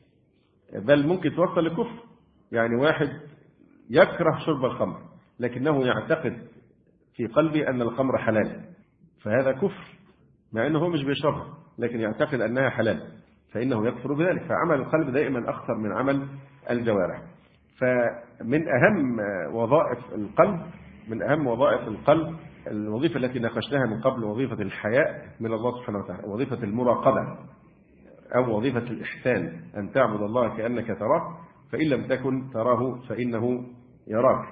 [SPEAKER 1] بل ممكن توصل لكفر. يعني واحد يكره شرب الخمر لكنه يعتقد في قلبه أن الخمر حلال، فهذا كفر، مع أنه مش بيشربها لكن يعتقد أنها حلال، فإنه يكفر بذلك. فعمل القلب دائما أخطر من عمل الجوارح. فمن أهم وظائف القلب من أهم وظائف القلب الوظيفة التي ناقشناها من قبل، وظيفة الحياء من الله سبحانه وتعالى، وظيفة المراقبة أو وظيفة الإحسان، أن تعبد الله كأنك تراه فإن لم تكن تراه فإنه يراك.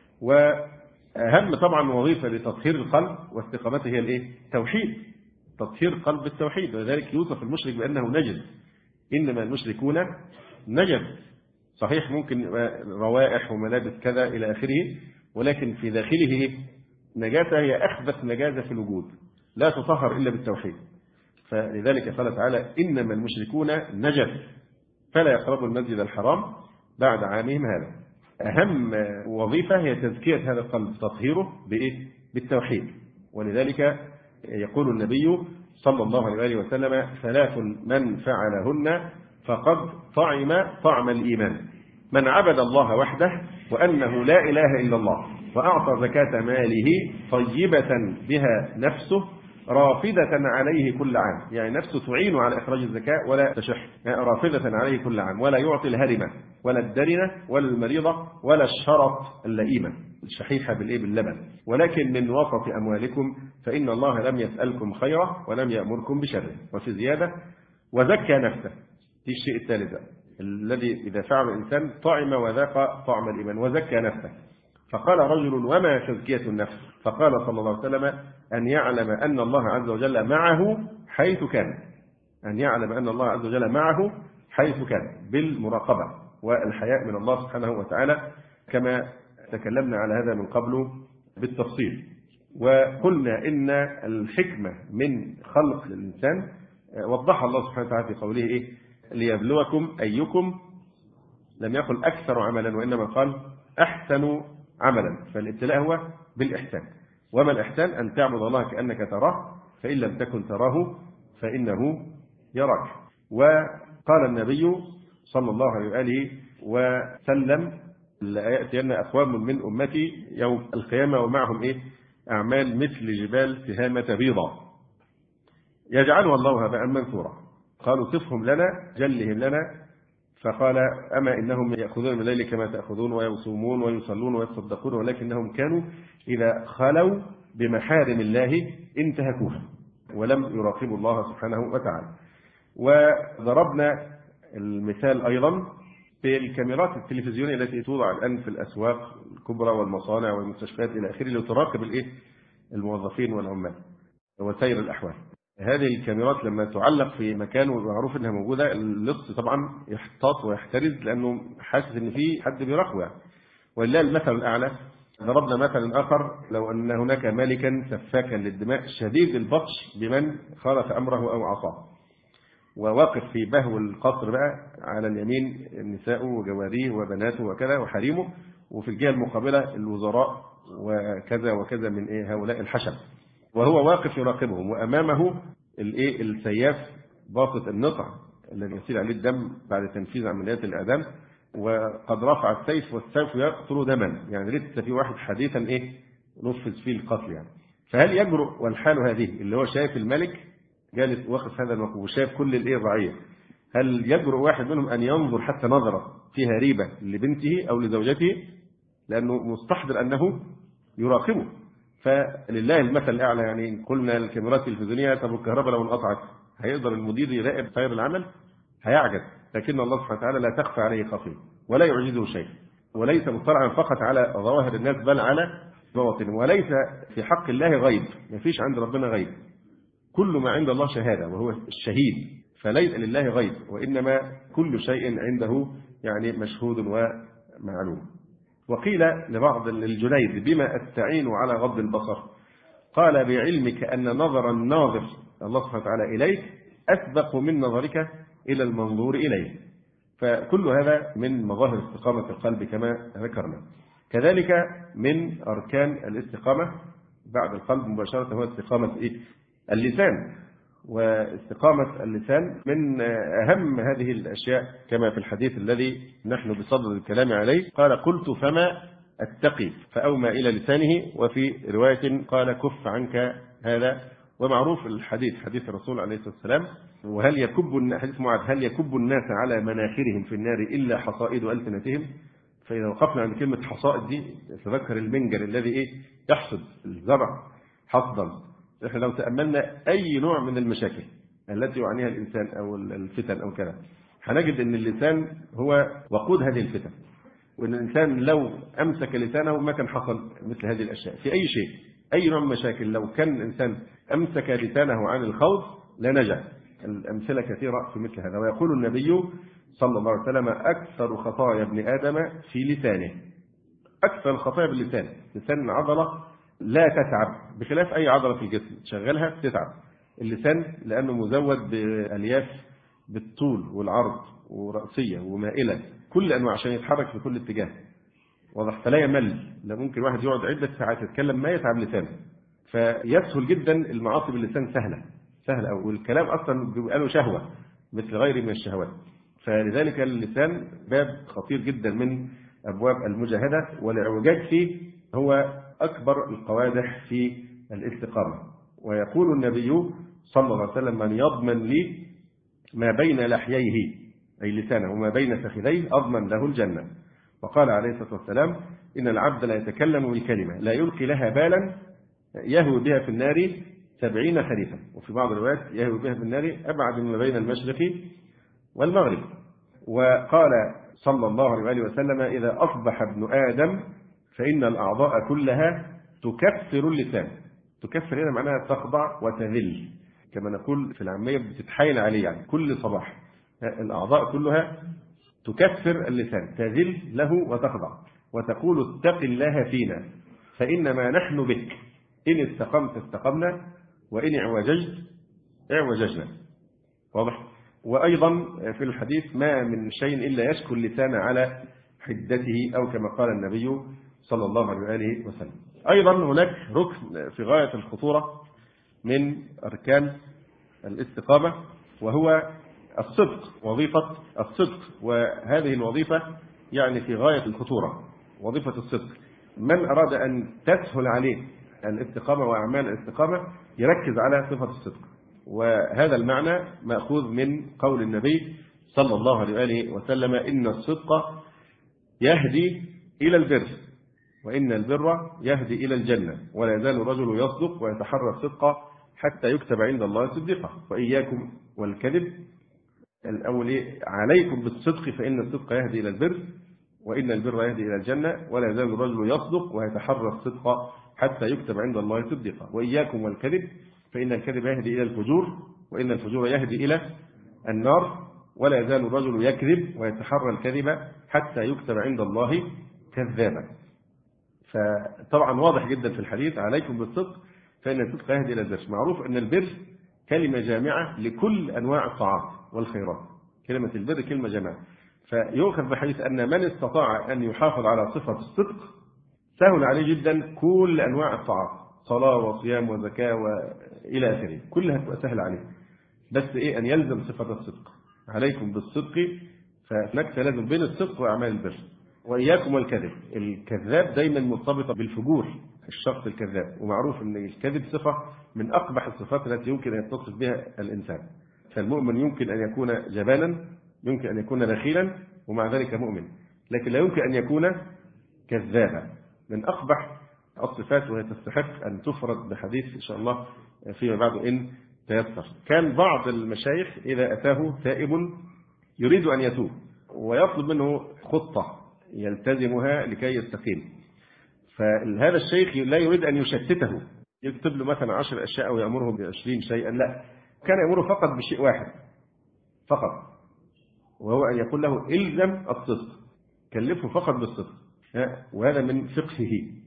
[SPEAKER 1] وأهم طبعا وظيفة لتطهير القلب واستقامته هي الإيه؟ توحيد. تطهير قلب التوحيد. ولذلك يوصف المشرك بأنه نجس. إنما المشركون نجس. صحيح ممكن روائح وملابس كذا إلى آخره، ولكن في داخله نجاسة هي أخبث نجاسة في الوجود، لا تطهر إلا بالتوحيد. فلذلك قال تعالى: إنما المشركون نجس فلا يقربوا المسجد الحرام بعد عامهم هذا. أهم وظيفة هي تزكية هذا القلب، تطهيره بإيه؟ بالتوحيد. ولذلك يقول النبي صلى الله عليه وسلم: ثلاث من فعلهن فقد طعم طعم الإيمان: من عبد الله وحده وأنه لا إله إلا الله، وأعطى زكاة ماله طيبة بها نفسه رافدة عليه كل عام. يعني نفسه تعين على إخراج الزكاة ولا تشح، يعني رافدة عليه كل عام، ولا يعطي الهرمة ولا الدرنة ولا المريضة ولا الشرط اللئيمة الشحيحة بالإيه؟ باللبن، ولكن من وسط أموالكم فإن الله لم يسألكم خيرا ولم يأمركم بشره. وفي زيادة: وزكى نفسه. دي الشيء الثالث الذي إذا فعل الإنسان طعم وذاق طعم الإيمان، وزكى نفسه. فقال رجل: وما تزكية النفس؟ فقال صلى الله عليه وسلم: أن يعلم أن الله عز وجل معه حيث كان. أن يعلم أن الله عز وجل معه حيث كان، بالمراقبة والحياء من الله سبحانه وتعالى، كما تكلمنا على هذا من قبل بالتفصيل. وقلنا إن الحكمة من خلق الإنسان وضحها الله سبحانه وتعالى في قوله إيه؟ ليبلوكم أيكم، لم يقل أكثر عملا وإنما قال أحسن عملا. فالابتلاء هو بالإحسان. وما الإحسان؟ أن تعبد الله كأنك تراه، فإن لم تكن تراه فإنه يراك. وقال النبي صلى الله عليه وآله وسلم: ليأتين أقوام من أمتي يوم القيامة ومعهم إيه؟ أعمال مثل جبال تهامة بيضاء يجعلها الله هباء منثورا. قالوا: صفهم لنا، جلهم لنا. فقال: أما إنهم يأخذون من الليل كما تأخذون ويصومون ويصلون ويتصدقون، ولكنهم كانوا إذا خلوا بمحارم الله انتهكوها ولم يراقبوا الله سبحانه وتعالى. وضربنا المثال أيضا بالكاميرات التلفزيونية التي توضع الآن في الأسواق الكبرى والمصانع والمستشفيات إلى آخره لتراقب الإيه؟ الموظفين والعمال وسير الأحوال. هذه الكاميرات لما تعلق في مكان ومعروف انها موجوده، اللص طبعا يحتاط ويحترز لانه حاسس ان في حد بيراقبه. ولله المثل الاعلى. ضربنا مثلا اخر: لو ان هناك ملكا سفاكا للدماء شديد البطش بمن خالف امره او عصاه، وواقف في بهو القصر بقى على اليمين النساء وجواريه وبناته وكذا وحريمه، وفي الجهه المقابله الوزراء وكذا وكذا من ايه هؤلاء الحشم، وهو واقف يراقبهم، وأمامه الايه السياف باسط النطع الذي يسيل عليه الدم بعد تنفيذ عمليات الإعدام، وقد رفع السيف والسيف يقطر دما، يعني لسه في واحد حديثا ايه نفذ فيه القتل يعني. فهل يجرؤ والحال هذه اللي هو شايف الملك جالس واقف هذا الوقت وشايف كل الايه الرعيه، هل يجرؤ واحد منهم ان ينظر حتى نظره فيها ريبه لبنته او لزوجته؟ لانه مستحضر انه يراقبه. فلله المثل الأعلى. يعني قلنا الكاميرات التلفزيونية، طب الكهرباء لو انقطعت هيقدر المدير يراقب سير العمل؟ هيعجز. لكن الله سبحانه وتعالى لا تخفى عليه خافية ولا يعجزه شيء، وليس مطلعا فقط على ظواهر الناس بل على بواطن. وليس في حق الله غيب، ما فيش عند ربنا غيب، كل ما عند الله شهادة وهو الشهيد. فليس لله غيب، وإنما كل شيء عنده يعني مشهود ومعلوم. وقيل لبعض الجنيد: بما أستعين على غض البصر؟ قال: بعلمك أن نظر الناظر الله سبحانه وتعالى إليك أسبق من نظرك إلى المنظور إليه. فكل هذا من مظاهر استقامة القلب كما ذكرنا. كذلك من أركان الاستقامة بعد القلب مباشرة هو استقامة إيه؟ اللسان. واستقامة اللسان من أهم هذه الأشياء كما في الحديث الذي نحن بصدد الكلام عليه. قال: قلت: فما أتقي؟ فأومى إلى لسانه. وفي رواية قال: كف عنك هذا. ومعروف الحديث حديث الرسول عليه الصلاة والسلام: وهل يكب حديث معاذ: هل يكب الناس على مناخرهم في النار إلا حصائد ألسنتهم؟ فإذا وقفنا عند كلمة حصائد دي تذكر المنجر الذي إيه يحصد الزرع حصدا. إحنا لو تأملنا أي نوع من المشاكل التي يعانيها الإنسان أو الفتن أو كذا، هنجد أن اللسان هو وقود هذه الفتن، وأن الإنسان لو أمسك لسانه ما كان حصل مثل هذه الأشياء في أي شيء. أي نوع من المشاكل لو كان الإنسان أمسك لسانه عن الخوض لنجا. الأمثلة كثيرة في مثل هذا. ويقول النبي صلى الله عليه وسلم: أكثر خطايا ابن آدم في لسانه. أكثر الخطايا باللسان. لسان عضلة لا تتعب بخلاف أي عضلة في الجسم تشغلها تتعب. اللسان لأنه مزود بألياف بالطول والعرض ورأسية ومائلة كل أنواع عشان يتحرك في كل اتجاه، واضح؟ فلا يمل. لا ممكن واحد يقعد عدة ساعات يتكلم ما يتعب لسانه. فيسهل جدا المعاصي باللسان، سهلة سهلة أو والكلام أصلا بيبقى له شهوة مثل غيره من الشهوات. فلذلك اللسان باب خطير جدا من أبواب المجاهدة، والاعوجاج فيه هو أكبر القوادح في الاستقامة. ويقول النبي صلى الله عليه وسلم: من يضمن لي ما بين لحييه أي لسانه وما بين فخذيه أضمن له الجنة. وقال عليه الصلاة والسلام: إن العبد لا يتكلم بالكلمة لا يلقي لها بالا يهوي بها في النار سبعين خريفا. وفي بعض الروايات يهوي بها في النار أبعد ما بين المشرق والمغرب. وقال صلى الله عليه وسلم: إذا أصبح ابن آدم فإن الأعضاء كلها تكفر اللسان. تكفر هنا معناها تخضع وتذل، كما نقول في العامية بتتحايل عليه، يعني كل صباح الأعضاء كلها تكفر اللسان، تذل له وتخضع وتقول: اتق الله فينا فإنما نحن بك، إن استقمت استقمنا وإن اعوججت اعوججنا. واضح؟ وأيضا في الحديث ما من شيء إلا يشكو اللسان على حدته، أو كما قال النبي صلى الله عليه وآله وسلم. أيضا هناك ركن في غاية الخطورة من أركان الاستقامة، وهو الصدق، وظيفة الصدق. وهذه الوظيفة يعني في غاية الخطورة، وظيفة الصدق. من أراد أن تسهل عليه الاستقامة وأعمال الاستقامة يركز على صفة الصدق. وهذا المعنى مأخوذ من قول النبي صلى الله عليه وآله وسلم: إن الصدق يهدي إلى البر، وإن البر يهدي إلى الجنة، ولا يزال الرجل يصدق ويتحرى الصدق حتى يكتب عند الله صديقا. وإياكم والكذب، الأول عليكم بالصدق فإن الصدق يهدي إلى البر، وإن البر يهدي إلى الجنة، ولا يزال الرجل يصدق ويتحرى الصدق حتى يكتب عند الله صديقا. وإياكم والكذب فإن الكذب يهدي إلى الفجور، وإن الفجور يهدي إلى النار، ولا يزال الرجل يكذب ويتحرى الكذب حتى يكتب عند الله كذابا. فطبعا واضح جدا في الحديث: عليكم بالصدق فإن الصدق يهدي إلى البر. معروف أن البر كلمة جامعة لكل أنواع الطاعات والخيرات. كلمة البر كلمة جامعة. فيؤخذ بحديث أن من استطاع أن يحافظ على صفة الصدق سهل عليه جدا كل أنواع الطاعات، صلاة وصيام وزكاة وإلى آخره، كلها تبقى سهل عليه. بس إيه؟ أن يلزم صفة الصدق. عليكم بالصدق، فهناك تلازم بين الصدق وأعمال البر. وإياكم والكذب، الكذاب دايما مرتبطة بالفجور، الشخص الكذاب، ومعروف أن الكذب صفة من أقبح الصفات التي يمكن أن يتصف بها الإنسان. فالمؤمن يمكن أن يكون جبانا، يمكن أن يكون بخيلا ومع ذلك مؤمن، لكن لا يمكن أن يكون كذابا. من أقبح الصفات، وهي تستحق أن تفرد بحديث إن شاء الله فيما بعد إن تيسر. كان بعض المشايخ إذا أتاه تائب يريد أن يتوب ويطلب منه خطة يلتزمها لكي يستقيم، فهذا الشيخ لا يريد أن يشتته، يكتب له مثلا عشر أشياء أو يأمره بعشرين شيئا، لا، كان يأمره فقط بشيء واحد فقط، وهو أن يقول له إلزم الصدق، كلفه فقط بالصدق. وهذا من فقهه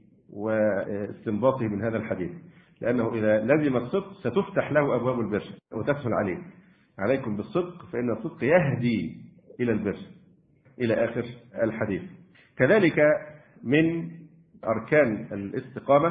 [SPEAKER 1] واستنباطه من هذا الحديث، لأنه إذا لزم الصدق ستفتح له أبواب البر وتسهل عليه. عليكم بالصدق فإن الصدق يهدي إلى البر، إلى آخر الحديث. كذلك من أركان الاستقامة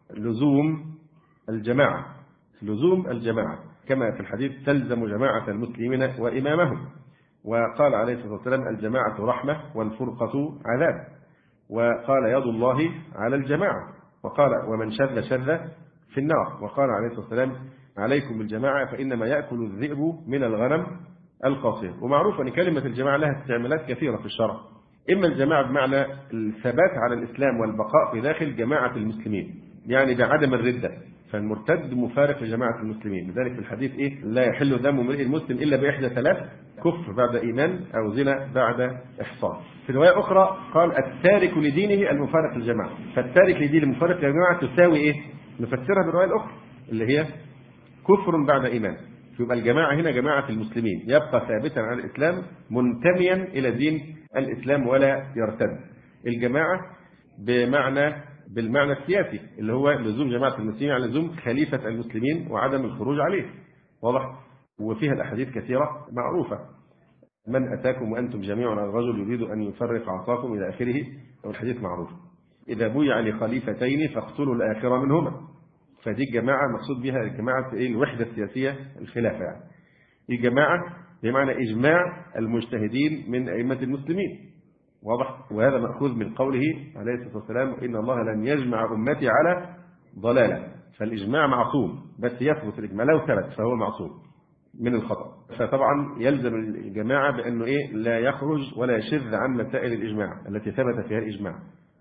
[SPEAKER 1] لزوم الجماعة، لزوم الجماعة كما في الحديث: تلزم جماعة المسلمين وإمامهم. وقال عليه الصلاة والسلام: الجماعة رحمة والفرقة عذاب. وقال: يد الله على الجماعة. وقال: ومن شذ شذ في النار. وقال عليه الصلاة والسلام: عليكم بالجماعة فإنما يأكل الذئب من الغنم القاصية. ومعروف أن كلمة الجماعة لها استعمالات كثيرة في الشرع، إما الجماعة بمعنى الثبات على الإسلام والبقاء في داخل جماعة المسلمين، يعني بعدم الردة، فالمرتد مفارق لجماعة المسلمين. لذلك في الحديث إيه؟ لا يحل دم امرئ المسلم إلا بإحدى ثلاث: كفر بعد إيمان، أو زنا بعد إحصان. في رواية أخرى قال: التارك لدينه المفارق للجماعة. فالتارك لدينه المفارق للجماعة تساوي إيه؟ نفسرها بالرواية الأخرى اللي هي كفر بعد إيمان. يبقى الجماعة هنا جماعة المسلمين، يبقى ثابتا على الإسلام منتميا إلى دين الإسلام ولا يرتد. الجماعة بمعنى بالمعنى السياسي اللي هو لزوم جماعة المسلمين، على لزوم خليفة المسلمين وعدم الخروج عليه، واضح؟ وفيها الأحاديث كثيرة معروفة: من أتاكم وأنتم جميع على الرجل يريد أن يفرق عصاكم إلى آخره، والحديث معروف: إذا بويع لخليفتين فاقتلوا الآخر منهما. فدي الجماعة مقصود بها الجماعة الوحدة السياسية، الخلافة يعني. الجماعة بمعنى إجماع المجتهدين من أئمة المسلمين، واضح؟ وهذا مأخوذ من قوله عليه الصلاة والسلام: إن الله لن يجمع أمتي على ضلالة. فالإجماع معصوم، بس يثبت الإجماع، لو ثبت فهو معصوم من الخطأ. فطبعا يلزم الجماعة بأنه إيه؟ لا يخرج ولا يشذ عن مسائل الإجماع التي ثبت فيها الإجماع،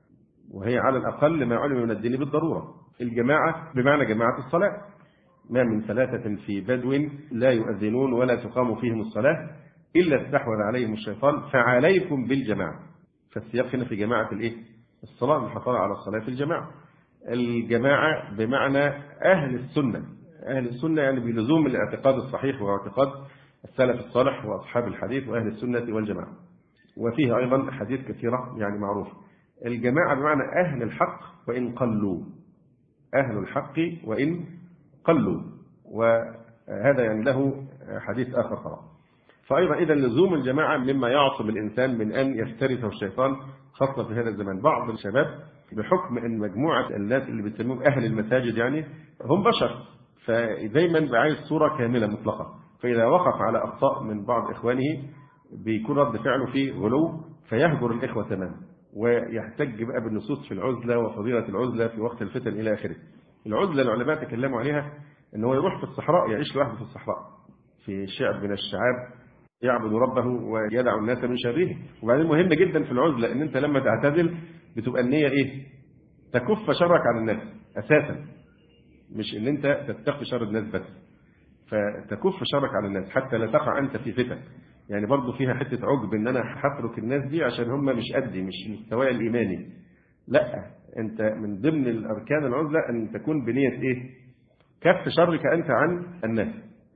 [SPEAKER 1] وهي على الأقل ما علم من الدين بالضرورة. الجماعة بمعنى جماعة الصلاة: ما من ثلاثة في بدو لا يؤذنون ولا تقام فيهم الصلاة إلا استحوذ عليهم الشيطان فعليكم بالجماعة. فالسياق هنا في جماعة الإيه؟ الصلاة، الحفاظ على الصلاة في الجماعة. الجماعة بمعنى أهل السنة، أهل السنة يعني بلزوم الاعتقاد الصحيح واعتقاد السلف الصالح وأصحاب الحديث وأهل السنة والجماعة. وفيها أيضا حديث كثيرة يعني معروف. الجماعة بمعنى أهل الحق وإن قلوا، أهل الحق وإن قلوا، وهذا يعني له حديث آخر طبعا. فأيضا إذا لزوم الجماعة مما يعصم الإنسان من أن يفترسه الشيطان، خاصة في هذا الزمان. بعض الشباب بحكم أن مجموعة الناس اللي بيسموهم أهل المساجد يعني هم بشر، فدايما عايز صورة كاملة مطلقة، فإذا وقف على أخطاء من بعض إخوانه بيكون رد فعله فيه غلو، فيهجر الإخوة تماما ويحتج بقى بالنصوص في العزلة وفضيلة العزلة في وقت الفتن إلى آخره. العزلة العلماء تكلموا عليها أن هو يروح في الصحراء يعيش لوحده في الصحراء في شعب من الشعاب يعبد ربه ويدع الناس من شره. وبعدين مهم جدا في العزلة أن أنت لما تعتزل بتبقى النية إيه؟ تكف شرك عن الناس أساسا، مش أن أنت تتقي شر الناس بس، فتكف شرك عن الناس حتى لا تقع أنت في فتن. يعني برضو فيها حتة عجب أن أنا هترك الناس دي عشان هم مش قدي، مش مستواي الإيماني. لا، أنت من ضمن الأركان العزلة أن تكون بنية إيه؟ كف شرك أنت عن الناس.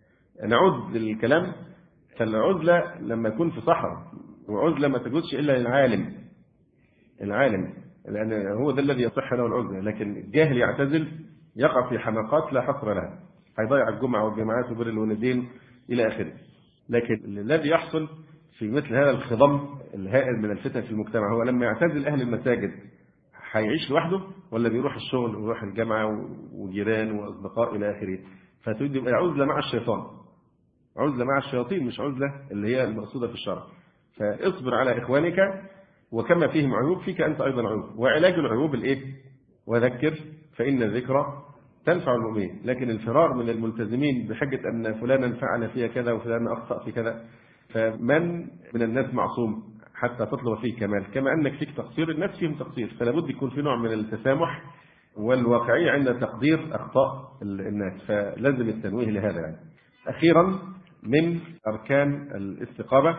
[SPEAKER 1] نعود للكلام. فالعزلة لما يكون في صحراء، وعزلة ما تجوزش إلا للعالم، العالم لأن هو ده الذي يصح له العزلة، لكن الجاهل يعتزل يقع في حماقات لا حصر لها، هيضيع الجمعة والجماعات وبر الوالدين إلى آخره. لكن الذي يحصل في مثل هذا الخضم الهائل من الفتن في المجتمع هو لما يعتزل أهل المساجد هيعيش لوحده ولا بيروح الشغل ويروح الجامعة وجيران وأصدقاء إلى آخره، فتبدأ يبقى عزلة مع الشيطان، عزلة مع الشياطين، مش عزلة اللي هي المقصودة في الشرع. فاصبر على إخوانك وكما فيهم عيوب فيك أنت أيضا عيوب، وعلاج العيوب الإيه؟ وذكر فإن الذكرى تنفع المؤمنين. لكن الفرار من الملتزمين بحجة أن فلانا فعل فيها كذا وفلانا أخطأ في كذا، فمن من الناس معصوم حتى تطلب فيه كمال؟ كما أنك فيك تقصير الناس فيهم تقصير، فلا بد يكون في نوع من التسامح والواقعية عند تقدير أخطاء الناس، فلازم التنويه لهذا. يعني أخيرا من أركان الاستقامة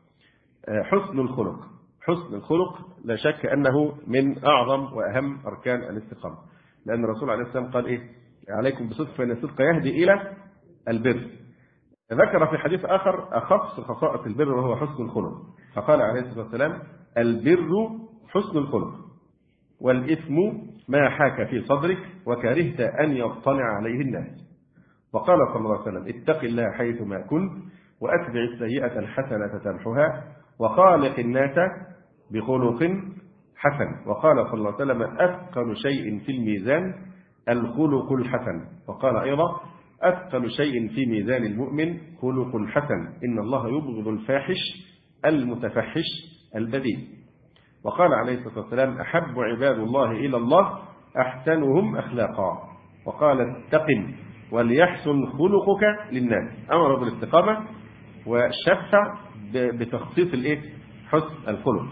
[SPEAKER 1] حسن الخلق. حسن الخلق لا شك أنه من أعظم وأهم أركان الاستقامة، لأن الرسول عليه السلام قال إيه؟ عليكم بصدق فإن الصدق يهدي إلى البر. ذكر في حديث آخر أخص خصائص البر وهو حسن الخلق، فقال عليه الصلاة والسلام البر حسن الخلق، والإثم ما حاك في صدرك وكرهت أن يطلع عليه الناس. وقال صلى الله عليه وسلم اتق الله حيثما كنت وأتبع السيئة الحسنة تمحها وخالق الناس بخلق حسن. وقال صلى الله عليه وسلم أثقل شيء في الميزان الخلق الحسن. وقال أيضا أثقل شيء في ميزان المؤمن خلق حسن إن الله يبغض الفاحش المتفحش البذيء. وقال عليه الصلاة والسلام أحب عباد الله إلى الله أحسنهم أخلاقا. وقال استقم وليحسن خلقك للناس. أمر بالاستقامة وشفع بتخصيص الإيه؟ حسن الخلق.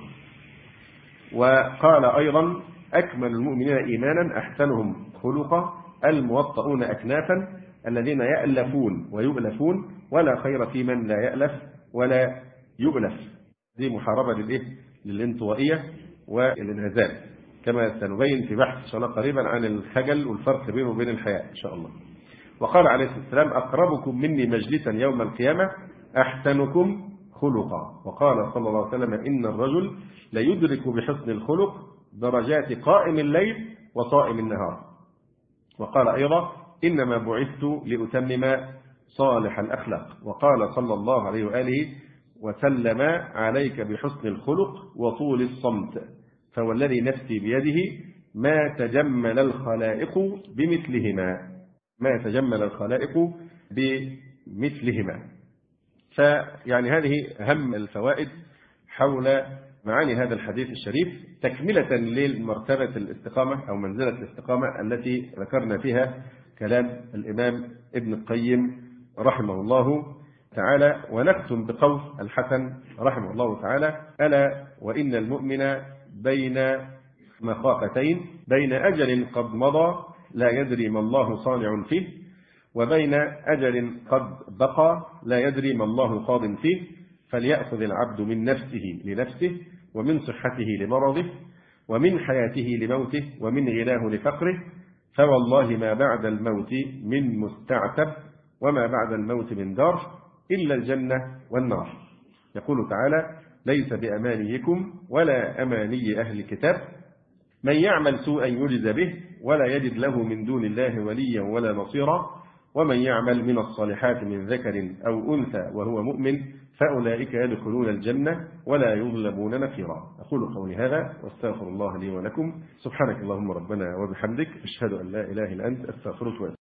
[SPEAKER 1] وقال أيضا أكمل المؤمنين إيمانا أحسنهم خلقا الموطؤون أكنافا الذين يألفون ويؤلفون ولا خير في من لا يألف ولا يؤلف. دي محاربة للإيه؟ للانطوائية والانهزام، كما سنبين في بحث إن شاء الله قريبا عن الخجل والفرق بينه وبين الحياء إن شاء الله. وقال عليه الصلاة والسلام أقربكم مني مجلسا يوم القيامة أحسنكم خلقا. وقال صلى الله عليه وسلم إن الرجل ليدرك بحسن الخلق درجات قائم الليل وصائم النهار. وقال أيضا إنما بعثت لأتمم صالح الأخلاق. وقال صلى الله عليه وآله وسلم عليك بحسن الخلق وطول الصمت فوالذي نفسي بيده ما تجمل الخلائق بمثلهما ما تجمل الخلائق بمثلهما. فيعني هذه أهم الفوائد حول معاني هذا الحديث الشريف تكملة للمرتبة الاستقامة أو منزلة الاستقامة التي ذكرنا فيها كلام الإمام ابن القيم رحمه الله تعالى. ونختم بقول الحسن رحمه الله تعالى ألا وإن المؤمن بين مخافتين بين أجل قد مضى لا يدري ما الله صانع فيه وبين أجل قد بقى لا يدري ما الله قاض فيه فليأخذ العبد من نفسه لنفسه ومن صحته لمرضه ومن حياته لموته ومن غناه لفقره فوالله ما بعد الموت من مستعتب وما بعد الموت من دار إلا الجنة والنار. يقول تعالى ليس بأمانيكم ولا أماني أهل الكتاب من يعمل سوءا يجز به ولا يجد له من دون الله وليا ولا نصيرا ومن يعمل من الصالحات من ذكر أو أنثى وهو مؤمن فأولئك يدخلون الجنة ولا يظلمون نقيرا. أقول قولي هذا واستغفر الله لي ولكم. سبحانك اللهم ربنا وبحمدك، أشهد أن لا إله إلا أنت، أستغفرك وأتوب